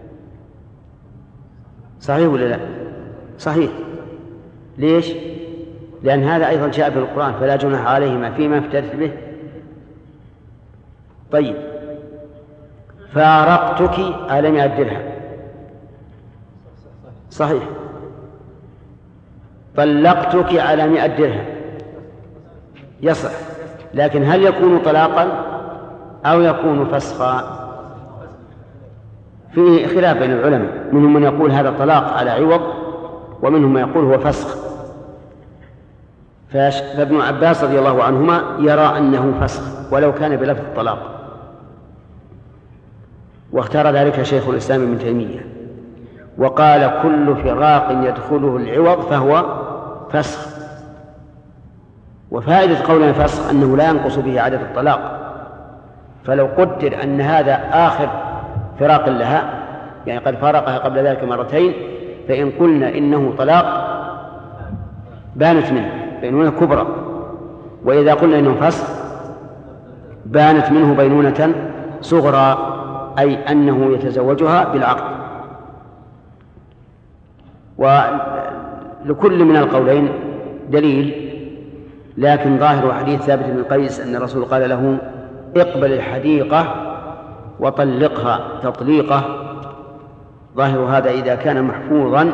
صحيح ولا لا؟ صحيح. ليش؟ لأن هذا أيضا جاء في القرآن فلا جناح عليهما فيما افتدت به. طيب، فارقتك على 100 درهم، صحيح. طلقتك على 100 درهم، يصح. لكن هل يكون طلاقا أو يكون فسخا؟ فيه خلاف بين العلماء، منهم من يقول هذا طلاق على عوض ومنهم من يقول هو فسخ. فابن عباس رضي الله عنهما يرى أنه فسخ ولو كان بلفظ الطلاق، واختار ذلك شيخ الإسلام ابن تيمية، وقال كل فراق يدخله العوض فهو فسخ. وفائدة قولنا فسخ أنه لا ينقص به عدد الطلاق، فلو قدر أن هذا آخر فراق لها، يعني قد فارقها قبل ذلك مرتين، فإن قلنا إنه طلاق بانت منه بينونة كبرى، وإذا قلنا إنه فسخ بانت منه بينونة صغرى، أي أنه يتزوجها بالعقد. ولكل من القولين دليل، لكن ظاهر حديث ثابت بن قيس أن الرسول قال له اقبل الحديقة وطلقها تطليقة. ظاهر هذا إذا كان محفوظا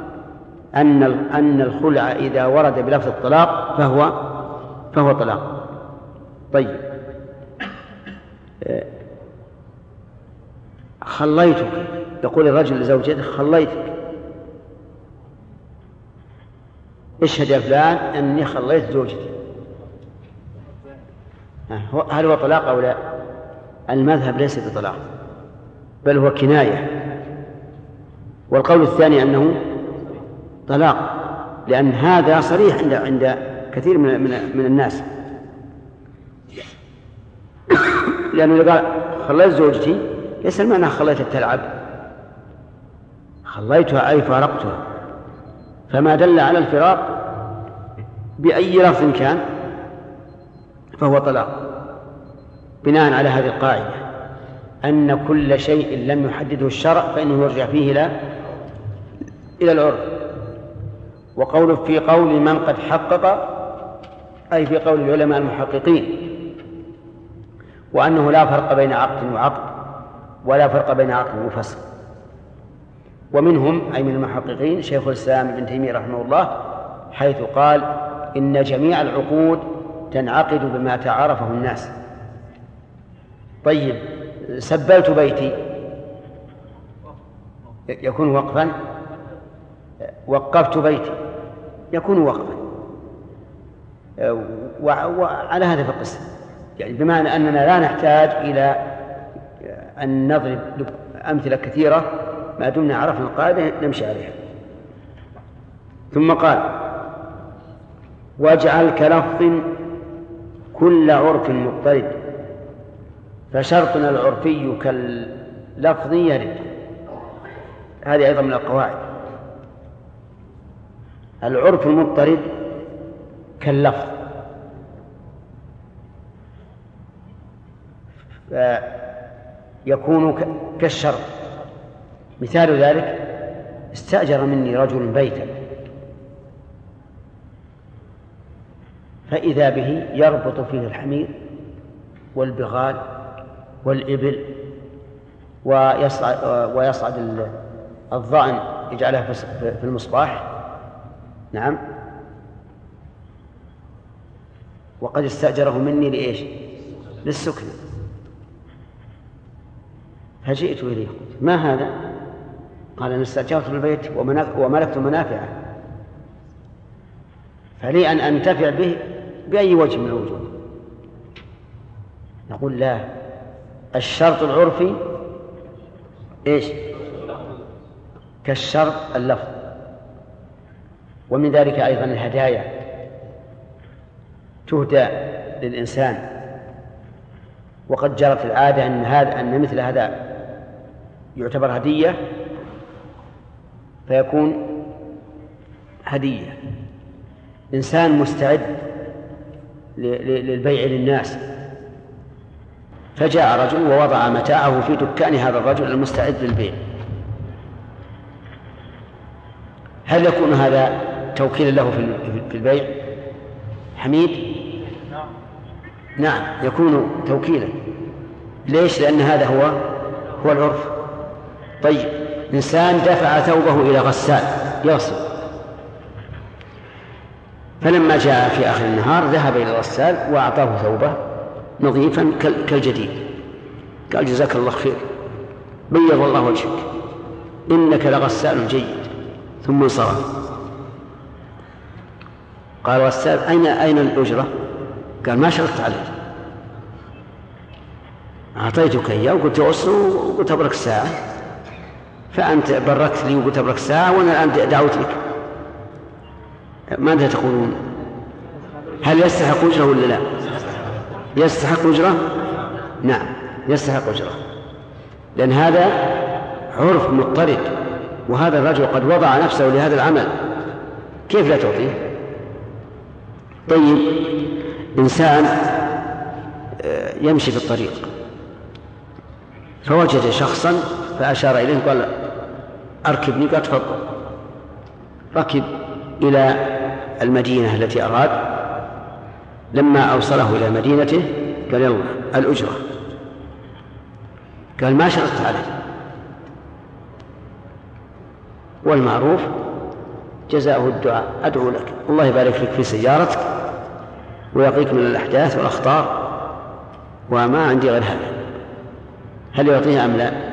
أن الخلع إذا ورد بلفظ الطلاق فهو طلاق. طيب، خليتك، يقول الرجل لزوجته خليتك، اشهد يا فلان أني خليت زوجتي، هل هو طلاق أو لا؟ المذهب ليس بطلاق بل هو كناية. والقول الثاني أنه طلاق، لأن هذا صريح عند كثير من الناس، لأنه إذا قال خليت زوجتي ليس المعنى خليتها تلعب، خليتها أي فارقتها، فما دل على الفراق بأي لفظ كان فهو طلاق، بناء على هذه القاعدة أن كل شيء لم يحدده الشرع فإنه يرجع فيه إلى العرف. وقول في قول من قد حقق أي في قول العلماء المحققين، وأنه لا فرق بين عقد وعقد ولا فرق بين عقد وفسخ. ومنهم أي من المحققين شيخ الإسلام ابن تيمية رحمه الله، حيث قال إن جميع العقود تنعقد بما تعارفه الناس. طيب، سبلت بيتي يكون وقفا، وقفت بيتي يكون وقفا، وعلى هذا فقس، يعني بمعنى أننا لا نحتاج إلى أن نضرب أمثلة كثيرة، ما دمنا عرفنا القاعدة نمشي عليها. ثم قال واجعل كلفظ كل عرف مضطرد، فشرطنا العرفي كاللفظ يرد. هذه أيضا من القواعد، العرف المضطرد كاللفظ، يكون كالشرط. مثال ذلك استأجر مني رجل بيتا فإذا به يربط فيه الحمير والبغال والإبل ويصعد الضأن يجعلها في المصباح، نعم، وقد استأجره مني لإيش؟ للسكن، فجئت إليه ما هذا؟ قال أنا استأجرت البيت وملكت منافعه، فلي أن أنتفع به بأي وجه من الوجوه. نقول لا، الشرط العرفي إيش؟ كالشرط اللفظ. ومن ذلك أيضا الهدايا تهدى للإنسان، وقد جرت العادة أن مثل هذا يعتبر هدية فيكون هدية. إنسان مستعد للبيع للناس، فجاء رجل ووضع متاعه في دكان هذا الرجل المستعد للبيع، هل يكون هذا توكيلا له في البيع؟ حميد؟ نعم يكون توكيلا. ليش؟ لأن هذا هو العرف. طيب، إنسان دفع ثوبه إلى غسال يغسل، فلما جاء في آخر النهار ذهب إلى الغسال وأعطاه ثوبه نظيفا كالجديد، قال جزاك الله خير، بيض الله وجهك، إنك لغسال جيد، ثم انصرف. قال الغسال أين الأجرة؟ قال ما شرطت عليه، أعطيتك إياه وقلت أغسل وقلت أبرك ساعة، فأنت بركت لي وقلت أبرك ساعة وأنا الآن دعوت لك، ماذا تقولون؟ هل يستحق أجرة ولا لا؟ يستحق أجرة؟ نعم يستحق أجرة، لأن هذا عرف مضطرد، وهذا الرجل قد وضع نفسه لهذا العمل، كيف لا تعطيه؟ طيب، إنسان يمشي في الطريق فوجد شخصا فأشار إليه قال أركبني، قال تفضل. ركب إلى المدينة التي أراد، لما أوصله إلى مدينته قال يلا الأجرة، قال ما شرطت عليه، والمعروف جزاؤه الدعاء، أدعو لك الله يبارك لك في سيارتك ويقيك من الأحداث والأخطار وما عندي غير هذا. هل يعطيها أم لا؟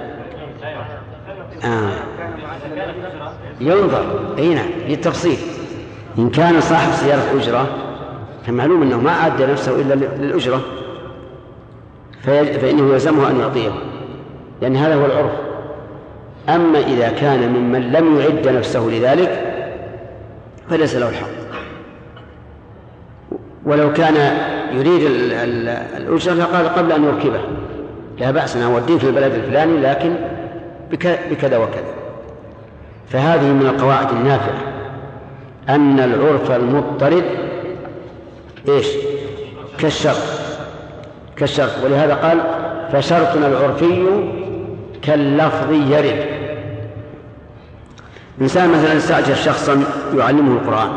ينظر نعم بالتفصيل. إن كان صاحب سيارة أجرة فمعلوم أنه ما أعد نفسه إلا للأجرة، فإنه يلزمه أن يعطيه، لأن هذا هو العرف. أما إذا كان ممن لم يعد نفسه لذلك فليس له الحق، ولو كان يريد الأجرة لقال قبل أن يركبه لا بأس أن أوديه في البلد الفلاني لكن بكذا وكذا. فهذه من القواعد النافعة أن العرف المضطرد إيش؟ كالشرط. ولهذا قال فشرطنا العرفي كاللفظ يرد. إنسان مثلا استأجر شخصا يعلمه القرآن،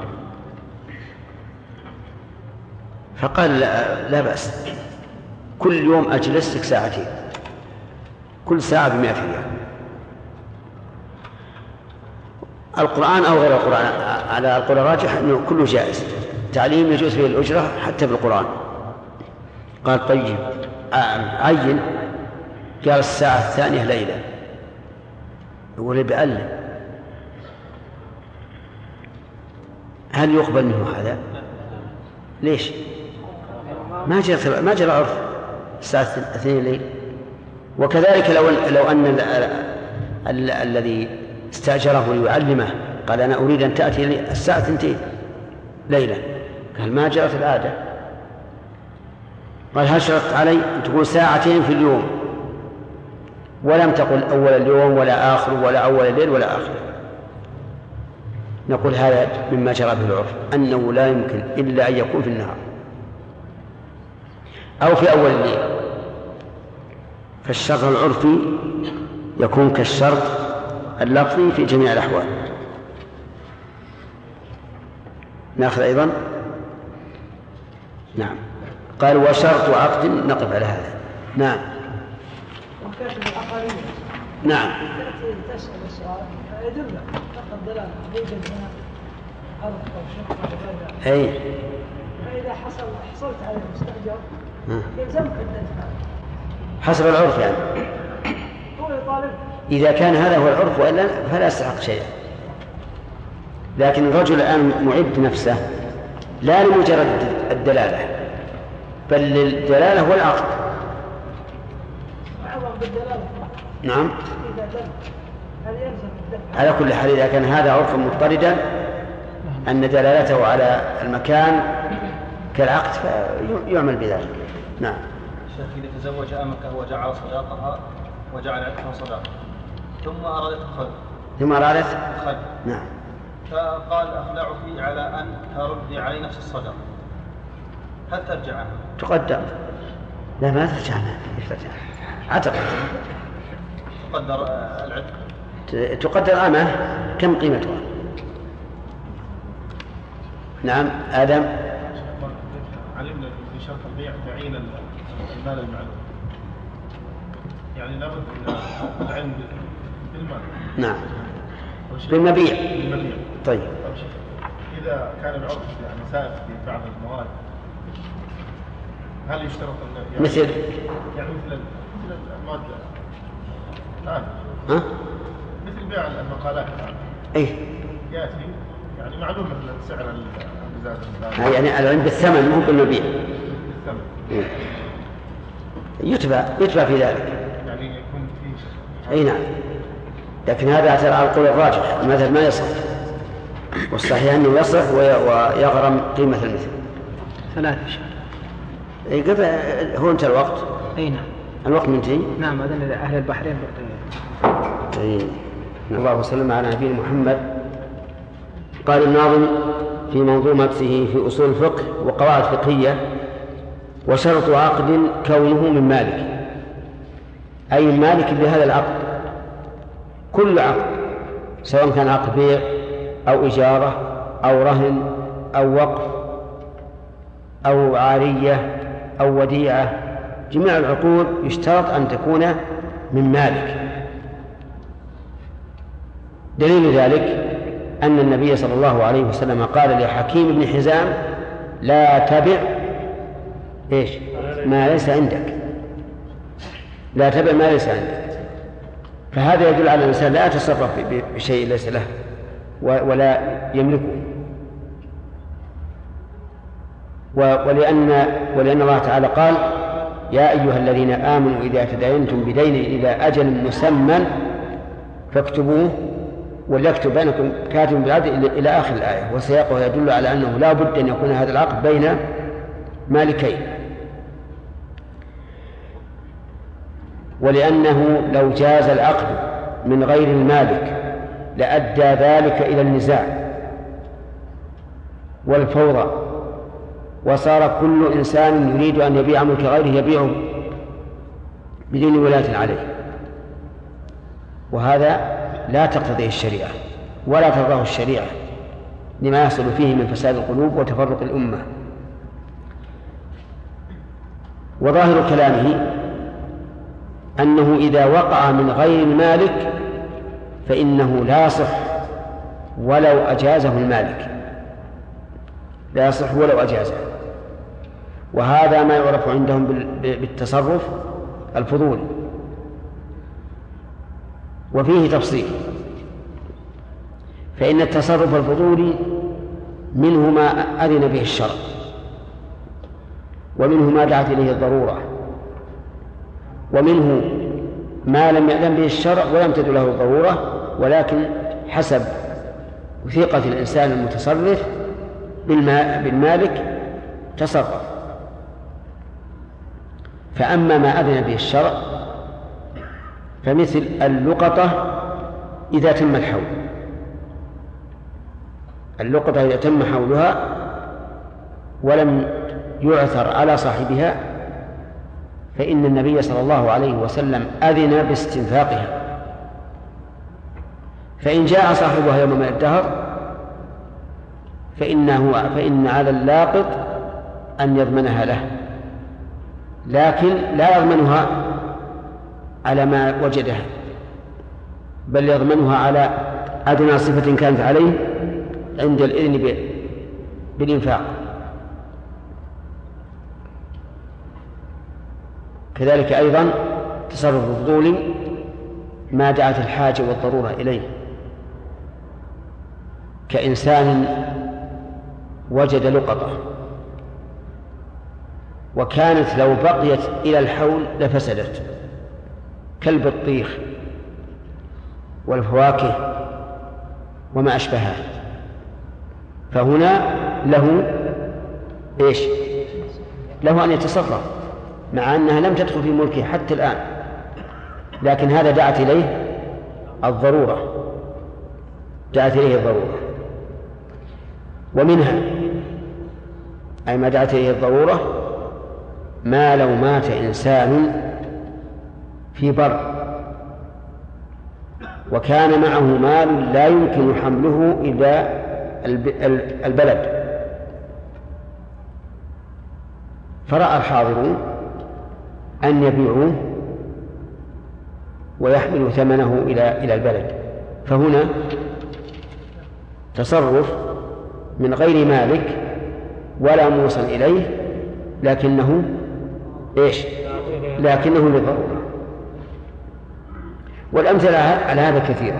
فقال لا بأس، كل يوم أجلسك ساعتين، كل ساعة ب100 ريال، القرآن أو غير القرآن، على القول الراجح أنه كله جائز، تعليم يجوز فيه الأجرة حتى بالقرآن. قال طيب عين، قال الساعة 2 ليلة، يقول بألم، هل يقبل منه هذا؟ ليش؟ ما جرى عرف الساعة 2 الليل. وكذلك لو أن الذي استأجره ليعلمه قال أنا أريد أن تأتي الساعة 2 ليلة، قال ما جرت العادة، قال هل شرطت علي أن تقول 2 ساعة في اليوم، ولم تقل أول اليوم ولا آخر ولا أول الليل ولا آخر، نقول هذا مما جرى به العرف أنه لا يمكن إلا أن يكون في النهار أو في أول الليل. فالشرط العرفي يكون كالشرط اللفظي في جميع الأحوال. نأخذ أيضا نعم. قال وشرط عقد، نقف على هذا. نعم نعم. تسأل السؤال فيدل فقد دلالة يوجد هنا أرض أو شقة وغيرها، أي فإذا حصلت على المستأجر يلزمك الدفع حسب العرف يعني. هو يطالب إذا كان هذا هو العرف وإلا فلا يستحق شيئا. لكن الرجل الآن معد نفسه لا لمجرد الدلالة بل للدلالة والعقد. نعم. على كل حال إذا كان هذا عرفا مضطردا أن دلالته على المكان كالعقد فيعمل بذلك. نعم. الشيخ إذا تزوج أمك وجعل صداقها وجعل عتقها صداقة ثم أرادت خلع. نعم. فقال أخلعك على أن تردي علي نفس الصداقة، هل ترجع عنها؟ تقدر. لا ما ترجع عنها. عتق. تقدر العتق. تقدر أمه كم قيمتها. نعم. آدم. علمنا في شرط البيع تعيين المال المعلوم، يعني لابد من العلم بالمال. نعم. بالمبيع. طيب. إذا كان العرف يعني سائف في بعض المواد هل يشترط يعني مثل المواد الآن مثل بيع المقالات إيه يأتي يعني معلوم مثل سعر المزاد يعني العلم بالثمن مو بالمبيع. بالثمن يتبع في ذلك يعني يكون في أي نعم. لكن هذا اعتراض على القول الراجح. المثل ما يصح، والصحيح أنه يصح ويغرم قيمة المثل. 3 شهور. أي قبل هو انتهى الوقت. أي نعم. الوقت منتهي. نعم. هذا أهل البحرين. أي. الله وسلم على نبينا محمد. قال الناظم في منظومته في أصول الفقه وقواعد فقهية: وشرط عقد كونه من مالك، أي مالك بهذا العقد. كل عقد سواء كان عقد بيع أو إجارة أو رهن أو وقف أو عارية أو وديعة، جميع العقود يشترط أن تكون من مالك. دليل ذلك أن النبي صلى الله عليه وسلم قال لحكيم بن حزام: لا تبع ما ليس عندك. لا تبع ما ليس عندك. فهذا يدل على الإنسان لا يتصرف بشيء ليس له ولا يملكه. ولأن الله تعالى قال: يا أيها الذين آمنوا إذا تداينتم بدين إلى أجل مسمى فاكتبوه وليكتب بينكم كاتب بالعدل إلى آخر الآية. وسياقه يدل على أنه لا بد أن يكون هذا العقد بين مالكين، ولأنه لو جاز العقد من غير المالك لأدى ذلك إلى النزاع والفوضى، وصار كل إنسان يريد أن يبيع ملك غيره يبيعه بدون ولاية عليه، وهذا لا تقتضيه الشريعة ولا ترضاه الشريعة لما يحصل فيه من فساد القلوب وتفرق الأمة. وظاهر كلامه أنه إذا وقع من غير المالك فإنه لا يصح ولو أجازه المالك، لا يصح ولو أجازه. وهذا ما يعرف عندهم بالتصرف الفضولي، وفيه تفصيل. فإن التصرف الفضولي منه ما أذن به الشرع، ومنه ما دعت إليه الضرورة، ومنه ما لم يأذن به الشرع ولم تدع له الضرورة، ولكن حسب ثقة الإنسان المتصرف بالمالك تصرف. فأما ما أذن به الشرع فمثل اللقطة إذا تم الحول. اللقطة إذا تم حولها ولم يعثر على صاحبها فإن النبي صلى الله عليه وسلم أذن باستنفاقها، فإن جاء صاحبها يوم من الدهر فإن على اللاقط أن يضمنها له، لكن لا يضمنها على ما وجدها، بل يضمنها على أدنى صفة كانت عليه عند الإذن بالإنفاق. كذلك أيضا تصرف الفضولي ما دعت الحاجة والضرورة إليه، كإنسان وجد لقطة وكانت لو بقيت إلى الحول لفسدت، كالبطيخ والفواكه وما أشبهها، فهنا له إيش؟ له أن يتصرف مع أنها لم تدخل في ملكه حتى الآن، لكن هذا دعت إليه الضرورة، دعت إليه الضرورة. ومنها أي ما دعت إليه الضرورة ما لو مات إنسان في بر وكان معه مال لا يمكن حمله إلى البلد، فرأى الحاضرون أن يبيعوه ويحملوا ثمنه إلى البلد، فهنا تصرف من غير مالك ولا موصل إليه، لكنه إيش؟ لكنه للضرورة. والأمثلة على هذا كثيرة.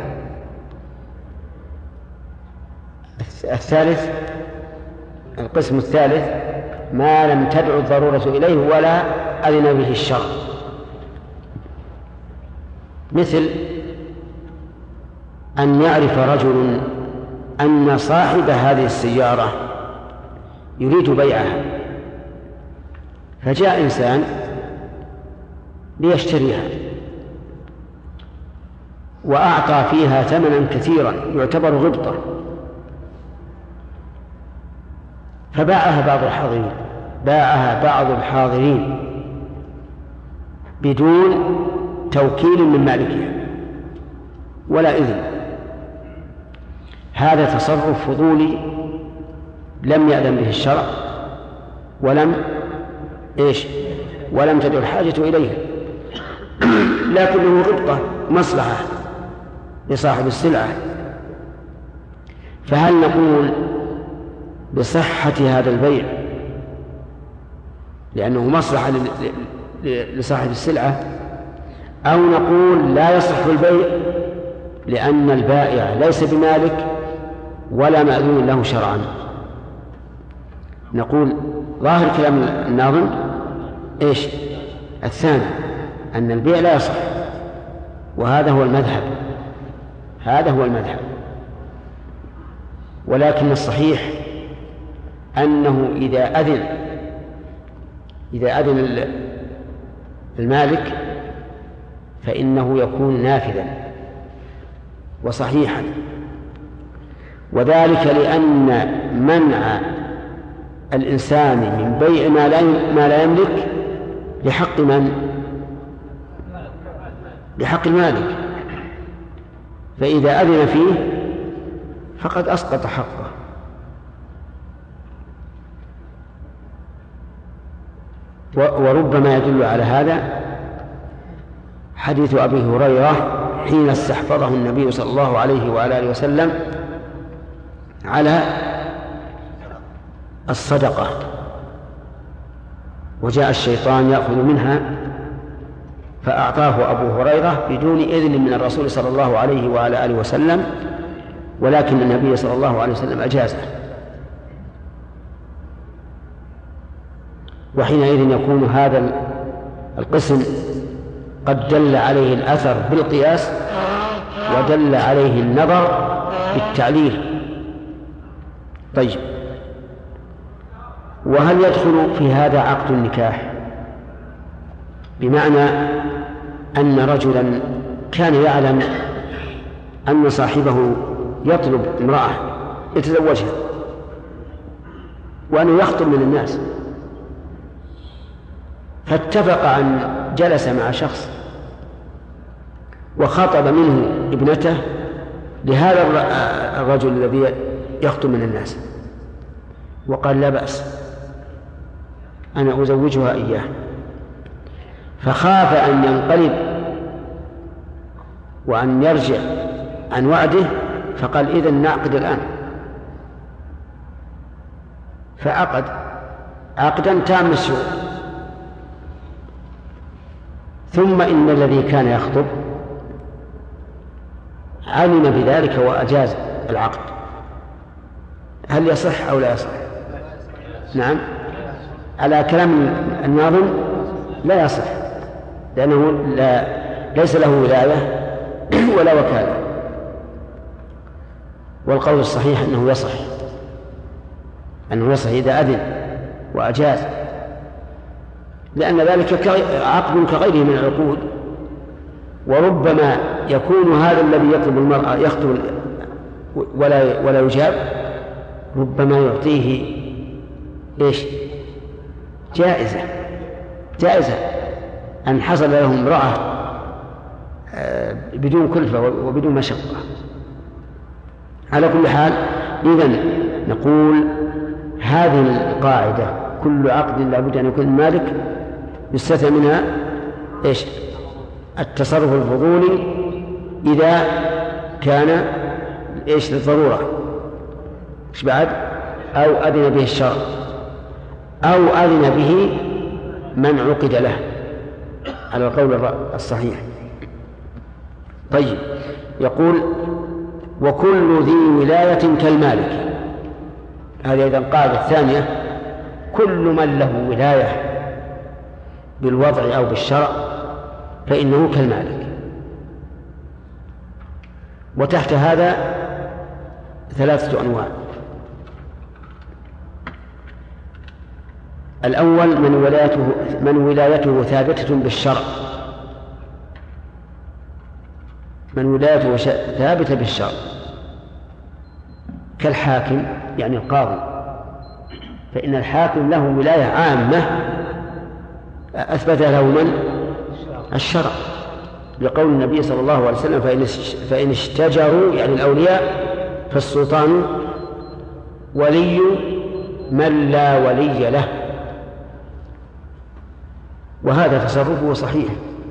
الثالث، القسم الثالث ما لم تدع الضرورة إليه ولا أذن به الشرع، مثل أن يعرف رجل أن صاحب هذه السيارة يريد بيعها، فجاء إنسان ليشتريها وأعطى فيها ثمنا كثيرا يعتبر غبطة، فباعها بعض الحاضرين بدون توكيل من مالكها ولا إذن. هذا تصرف فضولي لم يأذن به الشرع ولم تدع الحاجة إليه، لكنه غبطة مصلحة لصاحب السلعة. فهل نقول بصحة هذا البيع لأنه مصلحة لصاحب السلعة، أو نقول لا يصح البيع لأن البائع ليس بمالك ولا مأذون له شرعا؟ نقول ظاهر كلام الناظم إيش؟ الثاني، أن البيع لا يصح، وهذا هو المذهب، ولكن الصحيح أنه إذا أذن المالك فإنه يكون نافذا وصحيحا، وذلك لأن منع الإنسان من بيع ما لا يملك لحق من؟ لحق المالك، فإذا أذن فيه فقد أسقط حقه. وربما يدل على هذا حديث أبي هريرة حين استحفظه النبي صلى الله عليه وآله وسلم على الصدقة، وجاء الشيطان يأخذ منها فأعطاه أبو هريرة بدون إذن من الرسول صلى الله عليه وآله وسلم، ولكن النبي صلى الله عليه وسلم أجازه، وحينئذ يكون هذا القسم قد دل عليه الأثر بالقياس ودل عليه النظر بالتعليل. طيب، وهل يدخل في هذا عقد النكاح؟ بمعنى أن رجلا كان يعلم أن صاحبه يطلب امرأة يتزوجها وأنه يخطب من الناس، فاتفق أن جلس مع شخص وخطب منه ابنته لهذا الرجل الذي يخطب من الناس، وقال لا بأس أنا أزوجها إياه، فخاف أن ينقلب وأن يرجع عن وعده، فقال إذن نعقد الآن، فعقد عقدا تام الشروط. ثم إن الذي كان يخطب علم بذلك وأجاز العقد، هل يصح أو لا يصح؟ نعم، على كلام الناظم لا يصح، لأنه ليس له ولاية ولا وكالة. والقول الصحيح أنه يصح إذا أذن وأجاز، لأن ذلك عقد كغيره من العقود. وربما يكون هذا الذي يطلب المرأة يخطب ولا يجاب، ربما يعطيه جائزة أن حصل له امرأة بدون كلفة وبدون مشقة. على كل حال، إذن نقول هذه القاعدة كل عقد لابد أن يكون المالك يستثنى منها التصرف الفضولي إذا كان للضرورة بعد، أو أذن به الشرع، أو أذن به من عقد له على القول الصحيح. طيب، يقول وكل ذي ولاية كالمالك. هذه إذن القاعدة الثانية، كل من له ولاية بالوضع أو بالشرع فإنه كالمالك. وتحت هذا 3 أنواع. الأول من ولايته ثابتة بالشرع، من ولايته ثابتة بالشرع كالحاكم، يعني القاضي، فإن الحاكم له ولاية عامة أثبت له من الشرع، لقول النبي صلى الله عليه وسلم فإن اشتجروا يعني الأولياء فالسلطان ولي من لا ولي له. وهذا تصرفه صحيح،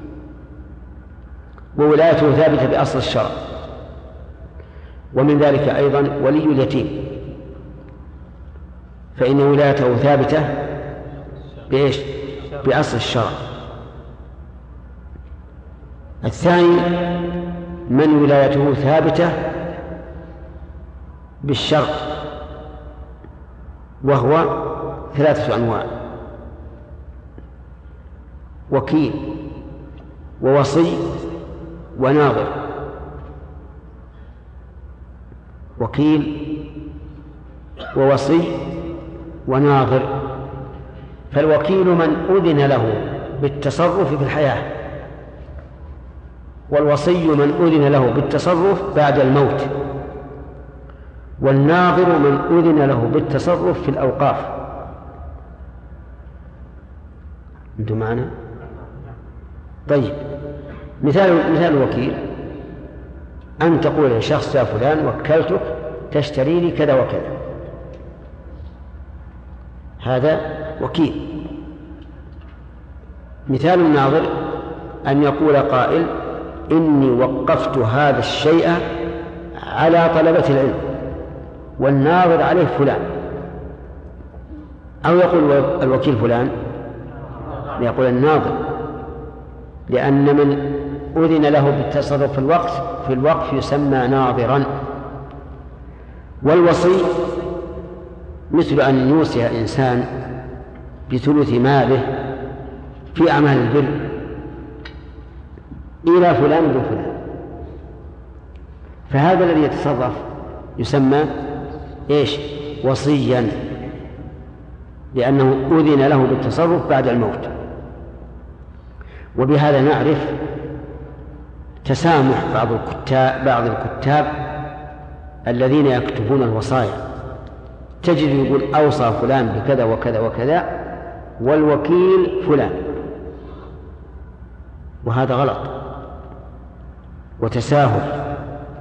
وولايته ثابتة بأصل الشرع. ومن ذلك أيضا ولي اليتيم، فإن ولايته ثابتة بأصل الشرع. الثاني من ولايته ثابتة بالشرع، وهو 3 أنواع: وكيل ووصي وناظر. وكيل ووصي وناظر. فالوكيل من أذن له بالتصرف في الحياة، والوصي من أذن له بالتصرف بعد الموت، والناظر من أذن له بالتصرف في الأوقاف. أنتم معنا؟ طيب، مثال الوكيل أن تقول لشخص يا فلان وكلتك تشتري لي كذا وكذا، هذا وكيل. مثال الناظر أن يقول قائل إني وقفت هذا الشيء على طلبة العلم والناظر عليه فلان، أو يقول الوكيل فلان، يقول الناظر، لأن من أذن له بالتصرف في الوقف يسمى ناظرا. والوصي مثل أن يوصي إنسان بثلث ماله في أعمال البر إلى فلان بن فلان، فهذا الذي يتصرف يسمى وصيا، لأنه أذن له بالتصرف بعد الموت. وبهذا نعرف تسامح بعض الكتاب الذين يكتبون الوصايا، تجد يقول أوصى فلان بكذا وكذا وكذا والوكيل فلان، وهذا غلط وتساهل،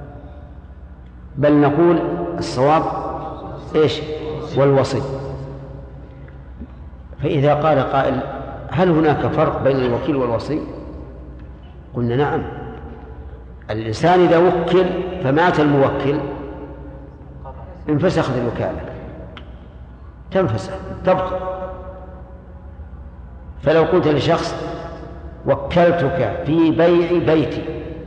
بل نقول الصواب والوصي. فإذا قال قائل هل هناك فرق بين الوكيل والوصي؟ قلنا نعم. الإنسان إذا وكل فمات الموكل انفسخت الوكالة، تنفسخ تبطل. فلو قلت لشخص وكلتك في بيع بيتي،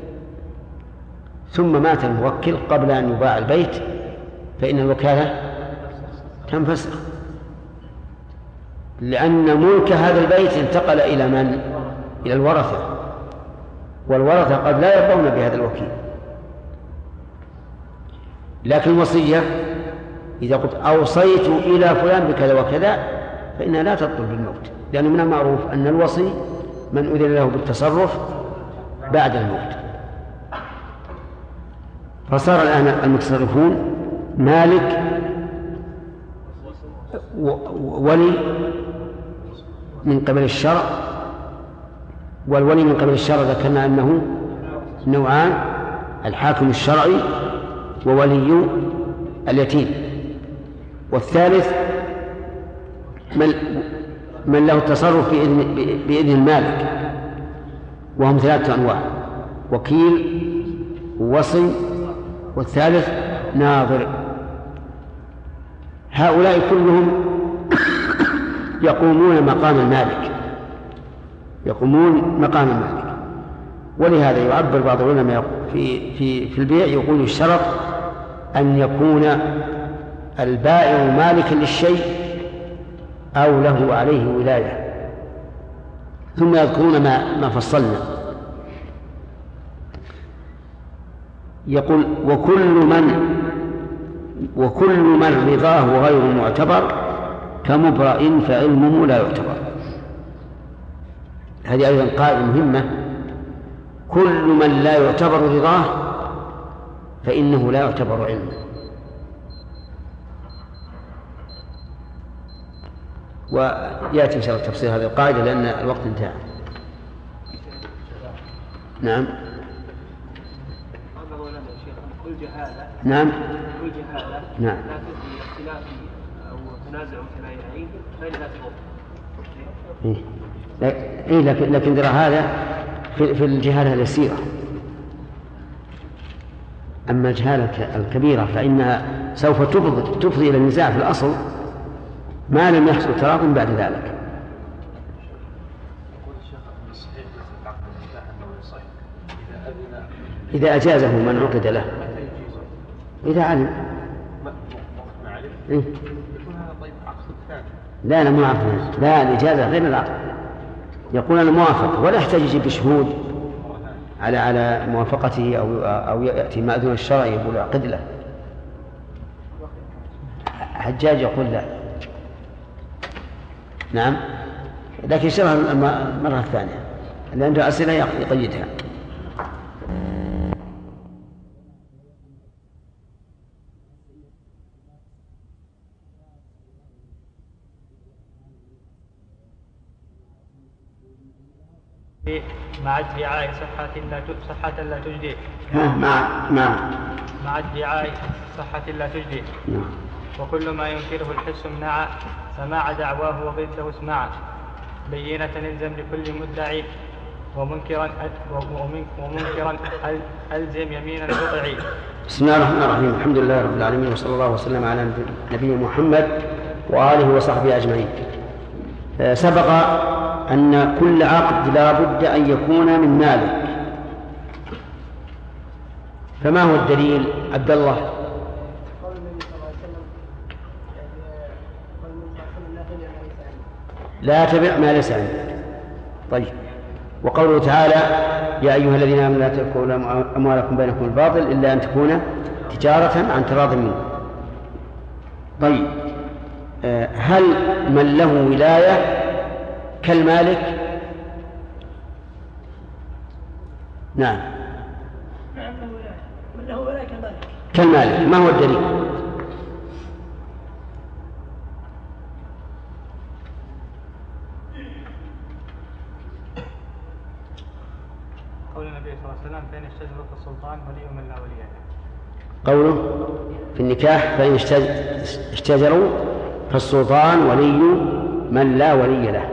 ثم مات الموكل قبل أن يباع البيت، فإن الوكالة تنفسخ، لأن ملك هذا البيت انتقل إلى من؟ إلى الورثة، والورثة قد لا يرضون بهذا الوكيل. لكن الوصية إذا قلت أوصيت إلى فلان بكذا وكذا فإنها لا تطلب بالموت، لأنه من المعروف أن الوصي من أذن له بالتصرف بعد الموت. فصار الآن المتصرفون مالك ولي من قبل الشرع، والولي من قبل الشرع ذكرنا أنه نوعان: الحاكم الشرعي وولي اليتيم، والثالث من له التصرف بإذن المالك، وهم 3 أنواع: وكيل ووصي والثالث ناظر. هؤلاء كلهم يقومون مقام المالك، ولهذا يعبر بعض العلماء في البيع يقول الشرط أن يكون البائع مالكا للشيء أو له عليه ولاية، ثم يذكرون ما فصلنا. يقول وكل من رضاه غير معتبر كمبرأ فعلمه لا يعتبر. هذه أيضا قاعدة مهمة: كل من لا يعتبر رضاه فإنه لا يعتبر علمه. ويأتي إن شاء الله تفسير هذه القاعدة لأن الوقت انتهى. نعم. نعم. نعم. لا تؤدي اختلاف أو تنازع متبايعين غير ذات ضر. لكن ترى هذا في الجهالة اليسيرة. أما الجهالة الكبيرة فإنها سوف تفضي إلى النزاع في الأصل ما لم يحصل تراض بعد ذلك. إذا أجازه من عقد له، إذا علم. لا مو عقد، لا الإجازة غير العقد. يقول أنا موافق ولا يحتاج يجيب بشهود على موافقته أو يأتي مأذون الشرعي يقول أعقد له. حجاج يقول لا. نعم. لكن شرح المرة الثانية اللي عنده أسئلة يقيدها. مع ادعاء صحة لا تجدي. مع ادعاء صحة لا تجدي. وكل ما ينكره الحس امنع، سماع دعواه وضده اسمع. بينة الزم لكل مدعي، ومنكرا ألزم يمينا تطعي. بسم الله الرحمن الرحيم. الحمد لله رب العالمين، وصلى الله وسلم على نبينا محمد وآله وصحبه أجمعين. سبق أن كل عقد لا بد أن يكون من مالك، فما هو الدليل عبد الله؟ لا تبع ما ليس عندك. طيب. وقوله تعالى: يا أيها الذين آمنوا لا تأكلوا أموالكم بينكم بالباطل إلا أن تكون تجارة عن تراض منكم. طيب. هل من له ولاية كالمالك؟ نعم. من له ولاية كالمالك. ما هو الدليل؟ قول النبي صلى الله عليه وسلم: فإن اشتجروا فالسلطان ولي من لا ولي له. قوله في النكاح: فإن اشتجروا فالسلطان ولي من لا ولي له.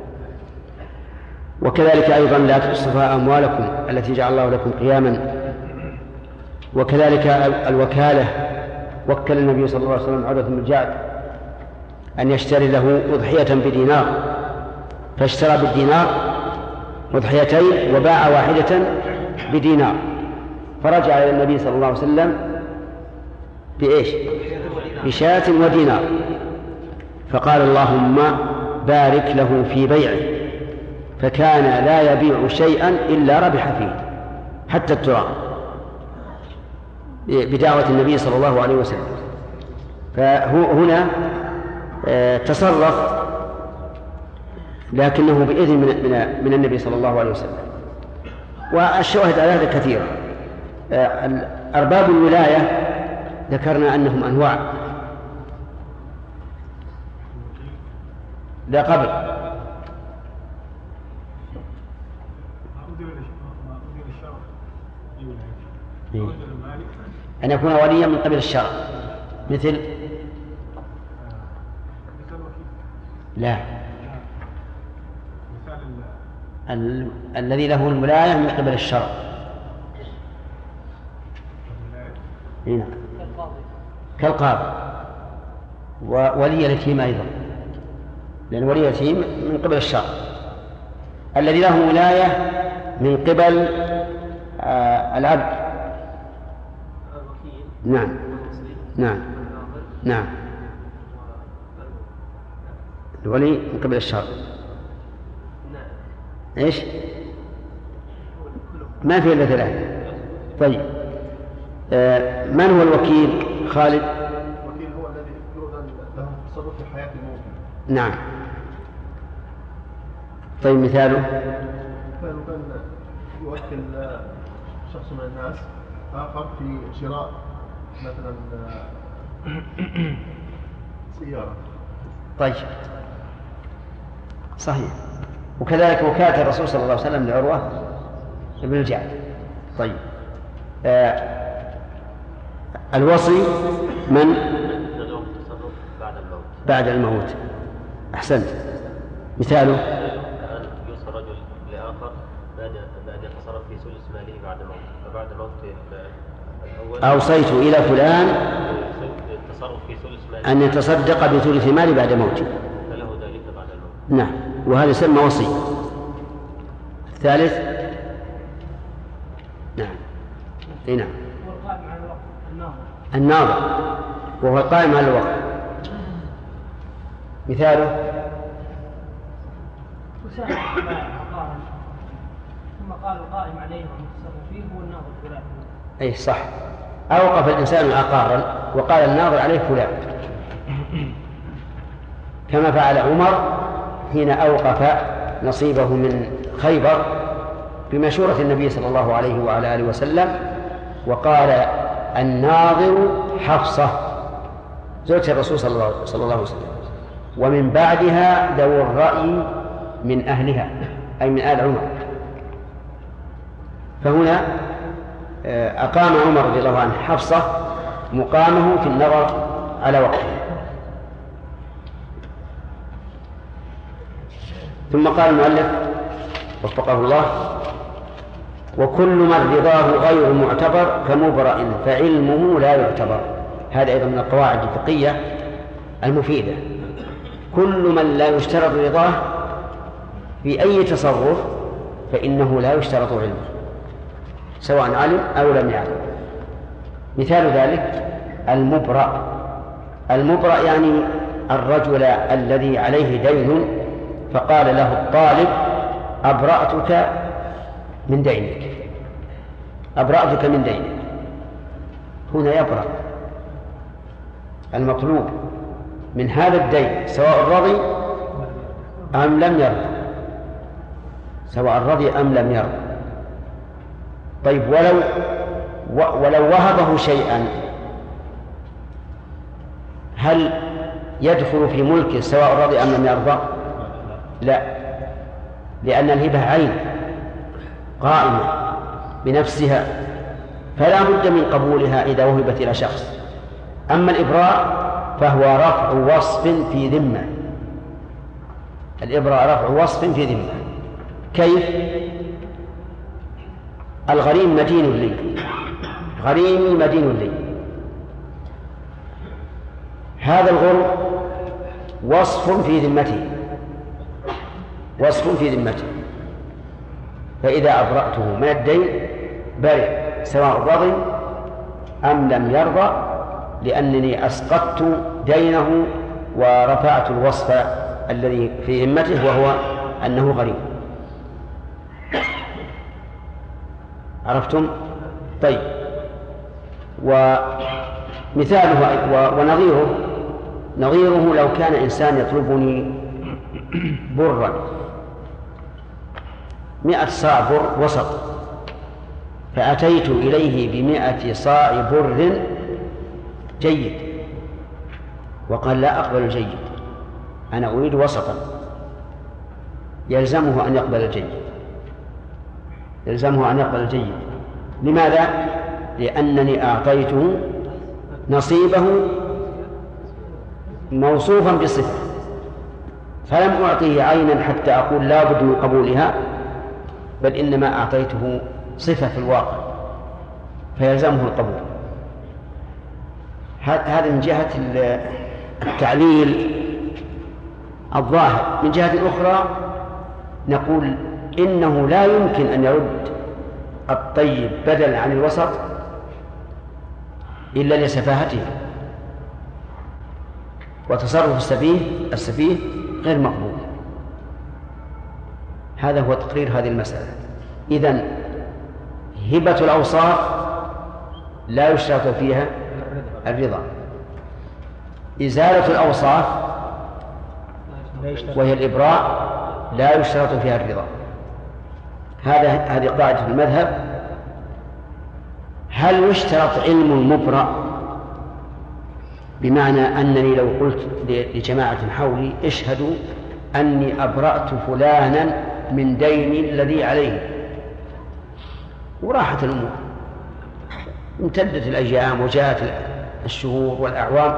وكذلك أيضا: لا تؤتوا أموالكم التي جعل الله لكم قياما. وكذلك الوكالة: وكل النبي صلى الله عليه وسلم عروة بن الجعد أن يشتري له أضحية بدينار، فاشترى بالدينار أضحيتين وباع واحدة بدينار، فرجع إلى النبي صلى الله عليه وسلم بإيش؟ بشاة ودينار، فقال اللهم بارك له في بيعه، فكان لا يبيع شيئا إلا ربح فيه حتى التراب، بدعوة النبي صلى الله عليه وسلم. فهنا تصرف لكنه بإذن من النبي صلى الله عليه وسلم. والشواهد على هذا كثيرة. أرباب الولاية ذكرنا أنهم أنواع. لا قبل أن يكون وليا من قبل الشرع، مثل لا الذي له الولاية من قبل الشرع. هنا كالقاضي وولي اليتيم أيضا، لأن ولي اليتيم من قبل الشرع. الذي له ولاية من قبل العبد، نعم نعم نعم، الولي من قبل الشرع. ايش؟ ما في إلا ثلاثة. طيب من هو الوكيل خالد؟ الوكيل هو الذي يؤذن له التصرف في حياة الموت. نعم. طيب مثاله؟ كان يوكل شخص من الناس آخر في شراء مثلا سيارة. طيب صحيح. وكذلك وكالة الرسول صلى الله عليه وسلم لعروة بن الجعد. طيب الوصي من؟ بعد الموت. أحسنت. مثاله؟ يوصي رجل لآخر بأن يتصرف في ثلث ماله بعد موته، فبعد موته الأول أوصيت إلى فلان التصرف في ثلث ماله أن يتصدق بثلث ماله بعد موته، فله ذلك بعد الموت. نعم، وهذا يسمى وصي. الثالث؟ نعم نعم، الناظر، وهو القائم على الوقت. مثاله؟ وساهم عقارا ثم قال القائم عليه والمتصرف فيه هو الناظر فلان. أي صح، أوقف الإنسان عقارا وقال الناظر عليه فلان، كما فعل عمر حين أوقف نصيبه من خيبر بمشورة النبي صلى الله عليه وعلى آله وسلم، وقال الناظر حفصة زوجة الرسول صلى الله عليه وسلم، ومن بعدها ذو الرأي من أهلها أي من آل عمر. فهنا أقام عمر رضي الله عنه حفصة مقامه في النظر على وقته. ثم قال المؤلف وفقه الله: وكل من رضاه غير معتبر كمبرأ فعلمه لا يعتبر. هذا أيضا من القواعد الفقهية المفيدة. كل من لا يشترط رضاه في أي تصرف فإنه لا يشترط علمه سواء علم أو لم يعلم. مثال ذلك المبرأ. المبرأ يعني الرجل الذي عليه دين فقال له الطالب: أبرأتك من دينك، أبرأتك من دينك. هنا يبرأ المطلوب من هذا الدين سواء رضي أم لم يرضى، سواء رضي أم لم يرضى. طيب ولو وهبه شيئا هل يدخل في ملكه سواء رضي أم لم يرضى؟ لا، لأن الهبة عين قائمة بنفسها فلا بد من قبولها إذا وهبت إلى شخص. أما الإبراء فهو رفع وصف في ذمة. الإبراء رفع وصف في ذمة. كيف؟ الغريم مدين لي، غريمي مدين لي. هذا الغرم وصف في ذمته، وصف في ذمته. فإذا أبرأته من الدين برئ سواء رضي أم لم يرضى، لأنني أسقطت دينه ورفعت الوصف الذي في ذمته وهو أنه غريب. عرفتم؟ طيب. ومثاله ونظيره لو كان إنسان يطلبني برا 100 صاع بر وسط، فأتيت إليه ب100 صاع بر جيد، وقال لا أقبل الجيد، أنا أريد وسطا، يلزمه أن يقبل الجيد، يلزمه أن يقبل الجيد. لماذا؟ لأنني أعطيته نصيبه موصوفا بصفة، فلم أعطيه عينا حتى أقول لا بد من قبولها، بل إنما أعطيته صفة في الواقع فيلزمه القبول. هذا من جهة التعليل الظاهر. من جهة أخرى نقول إنه لا يمكن أن يرد الطيب بدلا عن الوسط إلا لسفاهته، وتصرف السفيه غير مقبول. هذا هو تقرير هذه المسألة. إذن هبة الأوصاف لا يشترط فيها الرضا، إزالة الأوصاف وهي الإبراء لا يشترط فيها الرضا. هذه قاعدة المذهب. هل يشترط علم المبرأ؟ بمعنى أنني لو قلت لجماعة حولي اشهدوا أني أبرأت فلانا من ديني الذي عليه، وراحت الأمور، امتدت الأيام وجاءت الشهور والأعوام،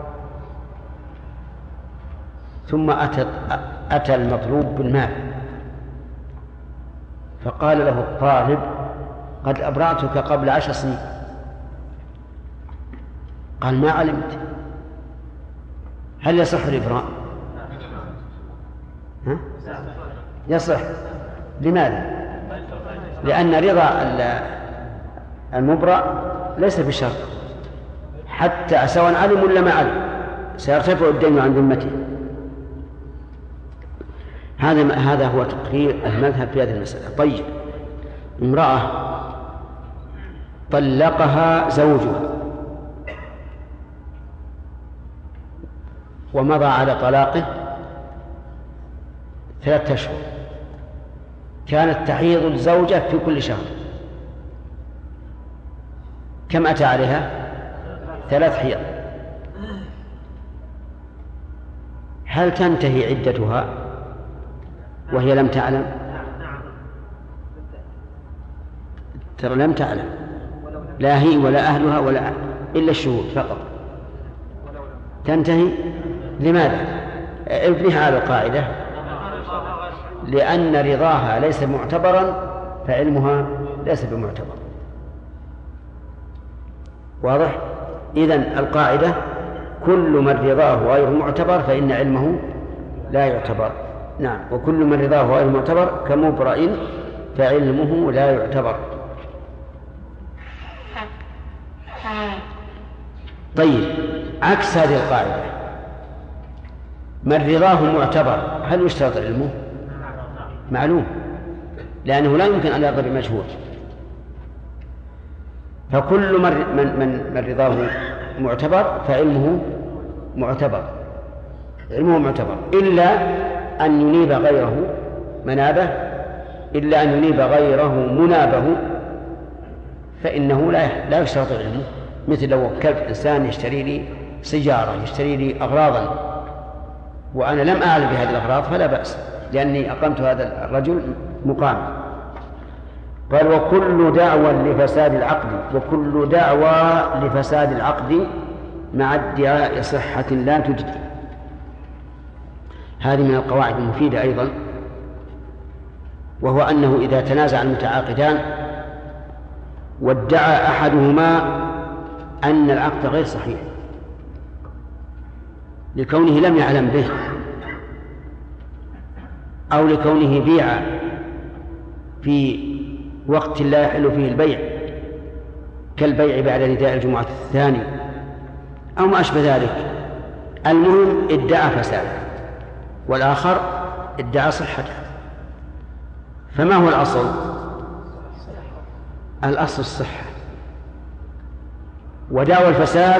ثم أتى المطلوب بالمال، فقال له الطالب قد أبرأتك قبل 10 سنين. قال ما علمت. هل يصح الإبراء؟ يصح. لماذا؟ لأن رضا المبرأ ليس بشرط، حتى سواء علم ولا ما علم سيرتفع الدين عن ذمته. هذا هو تقرير المذهب في هذه المسألة. طيب، امرأة طلقها زوجها ومضى على طلاقه 3 أشهر، كانت تحيض الزوجة في كل شهر، كم أتى عليها؟ 3 حيض. هل تنتهي عدتها وهي لم تعلم؟ ترى لم تعلم، لا هي ولا أهلها ولا إلا الشهود فقط تنتهي. لماذا؟ ابنها على القاعدة، لأن رضاها ليس معتبرا فعلمها ليس بمعتبر. واضح؟ إذن القاعدة كل من رضاه غير معتبر فإن علمه لا يعتبر. نعم، وكل من رضاه غير معتبر كمبرأ فعلمه لا يعتبر. طيب، عكس هذه القاعدة، من رضاه معتبر هل يشترط علمه؟ معلوم، لأنه لا يمكن أن يرضى بمجهول. فكل من رضاه معتبر فعلمه معتبر، علمه معتبر، إلا أن ينيب غيره منابه، إلا أن ينيب غيره منابه، فإنه لا يشترط علمه. مثل لو وكلت إنسان يشتري لي سيارة، يشتري لي أغراضا، وأنا لم أعلم بهذه الأغراض فلا بأس، لأني أقمت هذا الرجل مقام. قال وكل دعوى لفساد العقد، وكل دعوى لفساد العقد مع ادعاء صحة لا تجدي. هذه من القواعد المفيدة أيضا، وهو أنه إذا تنازع المتعاقدان وادعى أحدهما أن العقد غير صحيح لكونه لم يعلم به أو لكونه بيع في وقت لا يحل فيه البيع كالبيع بعد نداء الجمعة الثاني أو ما أشبه ذلك. المهم ادعى فساد والآخر ادعى صحته. فما هو الأصل؟ الأصل الصحة، ودعوى الفساد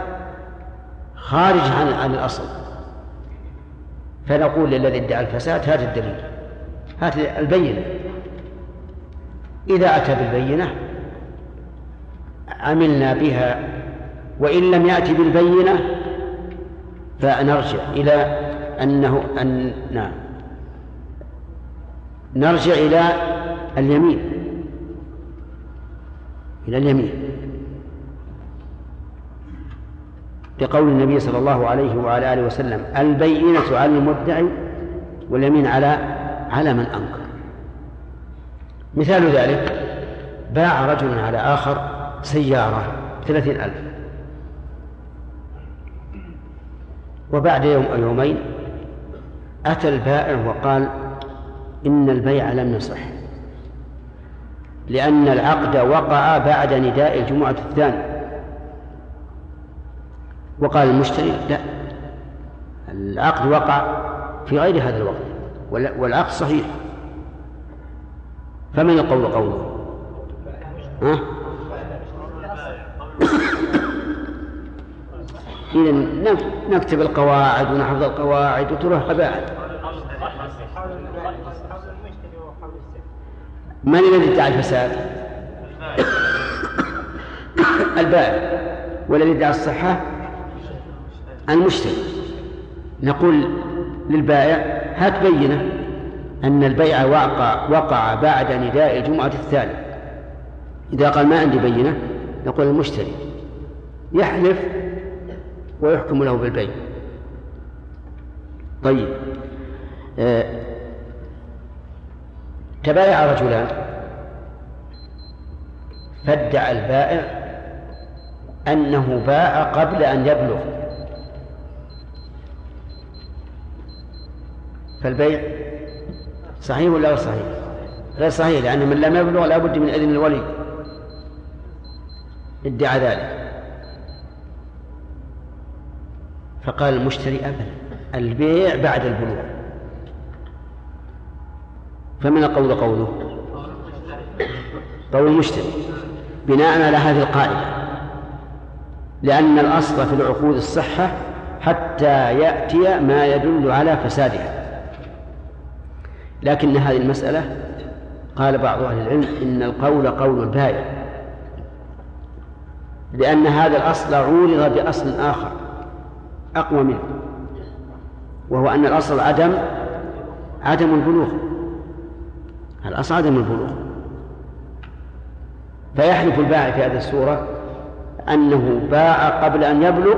خارج عن الأصل. فنقول للذي ادعى الفساد هات الدليل، هات البينة. إذا أتى بالبينة عملنا بها، وإن لم يأتي بالبينة فنرجع إلى نرجع إلى اليمين، بقول النبي صلى الله عليه وعلى آله وسلم: البينة على المدعي واليمين على من أنكر. مثال ذلك: باع رجل على آخر سيارة 30,000، وبعد يوم أو يومين أتى البائع وقال: إن البيع لم يصح، لأن العقد وقع بعد نداء الجمعة الثاني. وقال المشتري: لا، العقد وقع في غير هذا الوقت والعقد صحيح. فمن يقول قوله؟ إذا نكتب القواعد ونحفظ القواعد وتروح أبعد. من الذي ادعى الفساد؟ البائع. والذي ادعى الصحة المشتري. نقول للبائع: هات بينة أن البيع وقع بعد نداء الجمعة الثاني. إذا قال ما عندي بينة، نقول المشتري يحلف ويحكم له بالبيع. طيب، تبايع رجلان، فادعى البائع أنه باع قبل أن يبلغ، فالبيع صحيح ولا غير صحيح؟ غير صحيح، لأن من لم يبلغ لا بد من إذن الولي. ادعى ذلك، فقال المشتري: أبدا، البيع بعد البلوغ. فمن قوله قول المشتري بناء على هذه القاعدة، لأن الأصل في العقود الصحة حتى يأتي ما يدل على فسادها. لكن هذه المسألة قال بعض أهل العلم إن القول قول البائع، لأن هذا الأصل عورض بأصل آخر أقوى منه، وهو أن الأصل عدم البلوغ. الأصل عدم البلوغ، فيحلف البائع في هذه الصورة أنه باع قبل أن يبلغ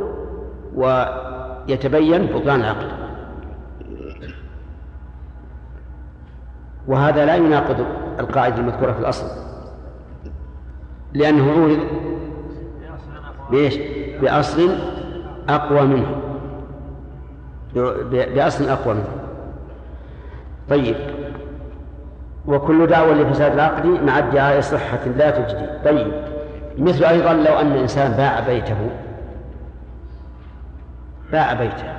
ويتبين بطلان العقد، وهذا لا يناقض القاعدة المذكورة في الأصل، لأنه عورض بأصل أقوى منه، بأصل أقوى منه. طيب، وكل دعوة لفساد العقد مع ادعاء صحة لا تجدي. طيب، مثل أيضا لو أن الإنسان باع بيته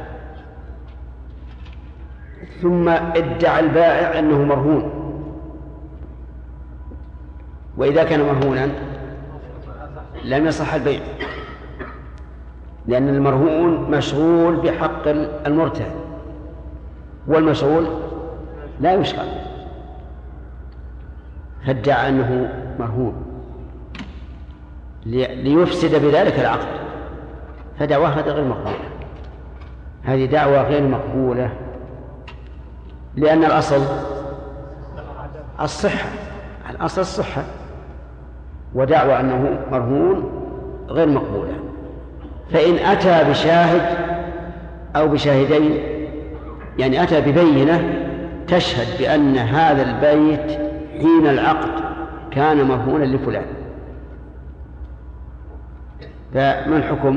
ثم ادعى البائع أنه مرهون، وإذا كان مرهونا لم يصح البيع، لأن المرهون مشغول بحق المرتهن، والمشغول لا يشغل، فادعى أنه مرهون ليفسد بذلك العقد، فدعواه هذا غير مقبولة. هذه دعوة غير مقبولة، لأن الأصل الصحة، ودعوى أنه مرهون غير مقبولة. فإن أتى بشاهد أو بشاهدين، يعني أتى ببينة تشهد بأن هذا البيت حين العقد كان مرهونا لفلان، فما الحكم؟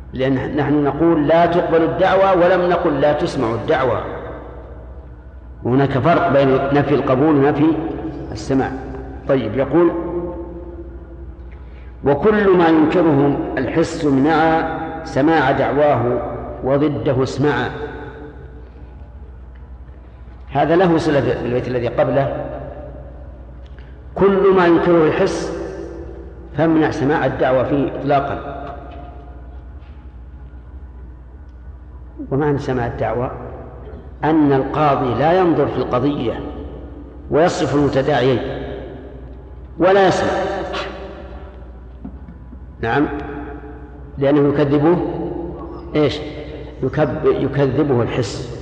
لأن نحن نقول لا تقبل الدعوة ولم نقل لا تسمع الدعوة، وهناك فرق بين نفي القبول ونفي السماع. طيب، يقول وكل ما ينكره الحس منع سماع دعواه وضده اسمع. هذا له صلة بالبيت الذي قبله. كل ما ينكره الحس فامنع سماع الدعوة فيه إطلاقا. ومعنى سماع الدعوة أن القاضي لا ينظر في القضية ويصرف المتداعيين ولا يسمع، نعم، لأنه يكذبه إيش؟ يكذبه الحس.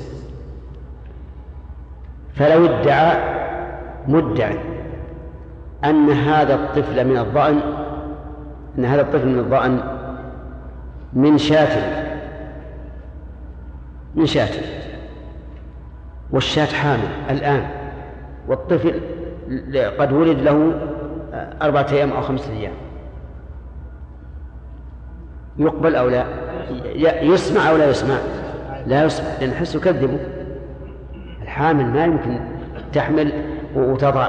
فلو ادعى مدعي أن هذا الطفل من الضأن، أن هذا الطفل من الضأن من شاة والشاة حامل الآن، والطفل قد ولد له 4 أيام أو 5 أيام، يقبل أو لا؟ يسمع أو لا يسمع؟ لا يسمع، لأن الحس يكذبه. الحامل ما يمكن تحمل وتضع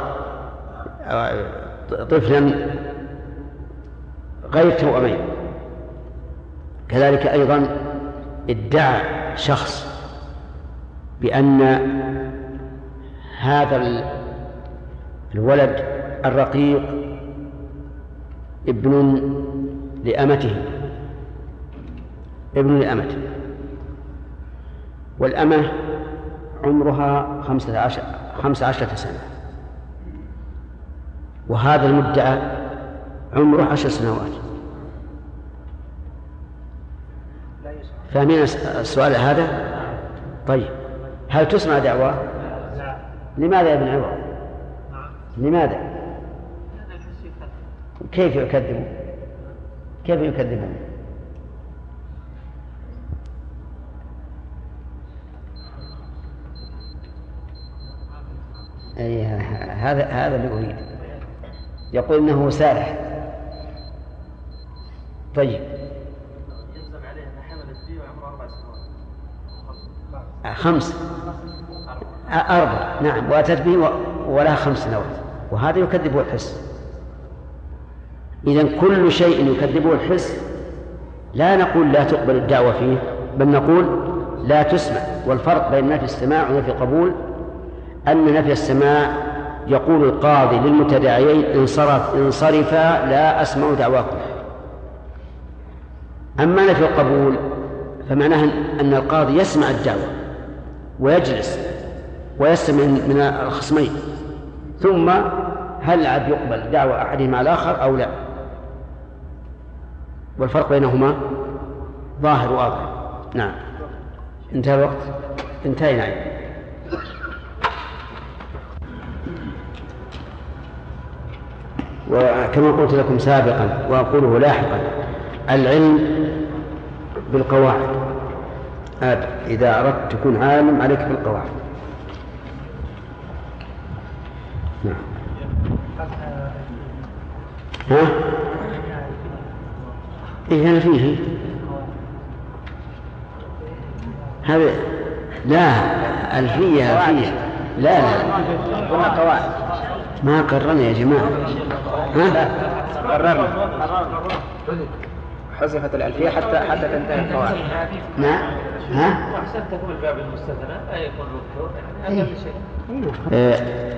طفلا غير توأمين. كذلك أيضا ادعى شخص بأن هذا الولد الرقيق ابن لأمته، والأمة عمرها 15 سنة، وهذا المدعى عمره 10 سنوات. فاهمين السؤال هذا؟ طيب، هل تسمع دعوة؟ لماذا يا ابن عمر؟ لماذا؟ كيف يكذبون؟ أي هذا اللي أريد. يقول إنه سارح. طيب، يلزم عليه أن حملت به وعمره 4 سنوات. 5 4 نعم، وأتت به ولها 5 سنوات، وهذا يكذبه الحس. إذن كل شيء يكذبه الحس لا نقول لا تقبل الدعوة فيه، بل نقول لا تسمع. والفرق بين نفي السماع ونفي القبول أن نفي السماع يقول القاضي للمتداعيين انصرفا لا أسمع دعواكم. أما نفي القبول فمعناه أن القاضي يسمع الدعوة ويجلس ويستمع من الخصمين، ثم هل عاد يقبل دعوة أحدهما على الآخر أو لا. والفرق بينهما ظاهر واضح. نعم، انتهى الوقت، انتهينا. وكما قلت لكم سابقا وأقوله لاحقا، العلم بالقواعد. إذا أردت تكون عالم عليك بالقواعد. نعم. ها؟ إيه فيه هذا؟ لا، ألفية. لا قلنا قواعد. ما قررنا يا جماعة. ها؟ قررنا. حذفت الألفية حتى تنتهي القواعد. نعم. ها؟ وأحسن تكون الباب المستثنى لا يكون مذكور، يعني أقل شيء.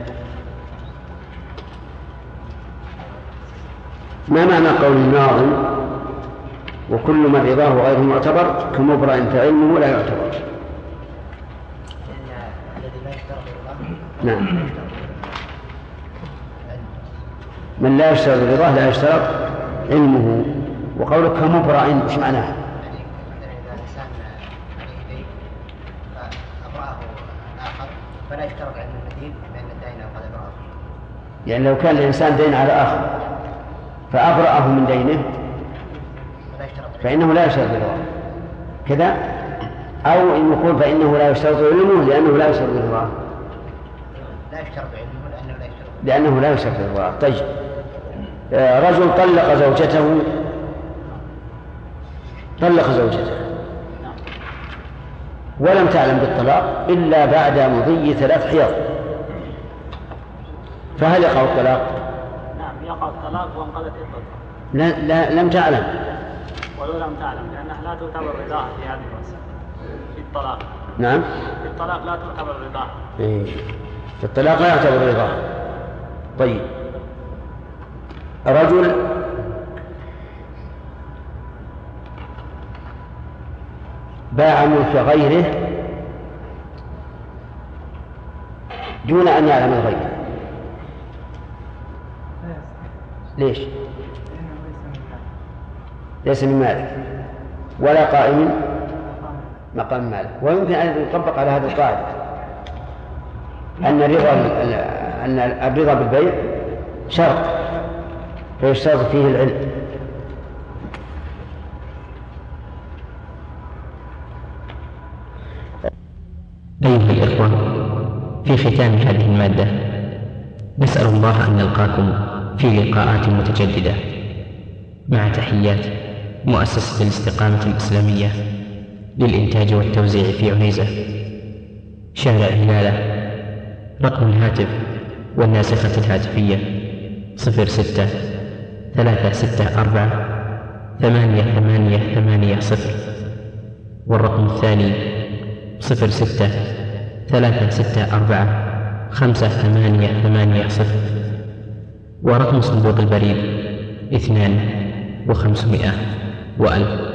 ما معنى قول الناظم وكل من رضاه غير معتبر كمبرأ فعلمه لا يعتبر؟ نعم، من لا يشترط رضاه لا يشترط علمه. وقولك كمبرأ ايش معناه؟ فلا يشترط علم المدين بأن الدين قد أبرأه. يعني لو كان الإنسان دين على آخر فأبرأه من دينه فإنه لا يشترط رضاه كذا، أو إن نقول فإنه لا يشترط علمه لأنه لا يشترط رضاه. لا يشترط علمه لأنه لا يشترط رضاه. طيب، رجل طلق زوجته طلق زوجته ولم تعلم بالطلاق إلا بعد مضي 3 حيض، فهل يقع الطلاق؟ نعم يقع الطلاق وانقضت عدتها. لا لم تعلم. ولو لم تعلم لأنها لا تعتبر رضاها في هذه المسألة في الطلاق. نعم في الطلاق لا تعتبر رضاها. في الطلاق لا يعتبر رضاها. طيب، رجل باع ملك غيره دون أن يعلم الغير. ليش؟ ليس من مالك ولا قائم مقام مالك. ويمكن أن يطبق على هذه القاعدة أن الرضا بالبيع شرط فيشترط فيه العلم. أيها الإخوة، في ختام هذه المادة نسأل الله أن نلقاكم في لقاءات متجددة، مع تحيات مؤسسة الاستقامة الإسلامية للإنتاج والتوزيع في عنيزة، شارع هلالة. رقم الهاتف والناسخة الهاتفية 06-364-8880، والرقم الثاني 06-364-5880، ورقم صندوق البريد 2500 و1000.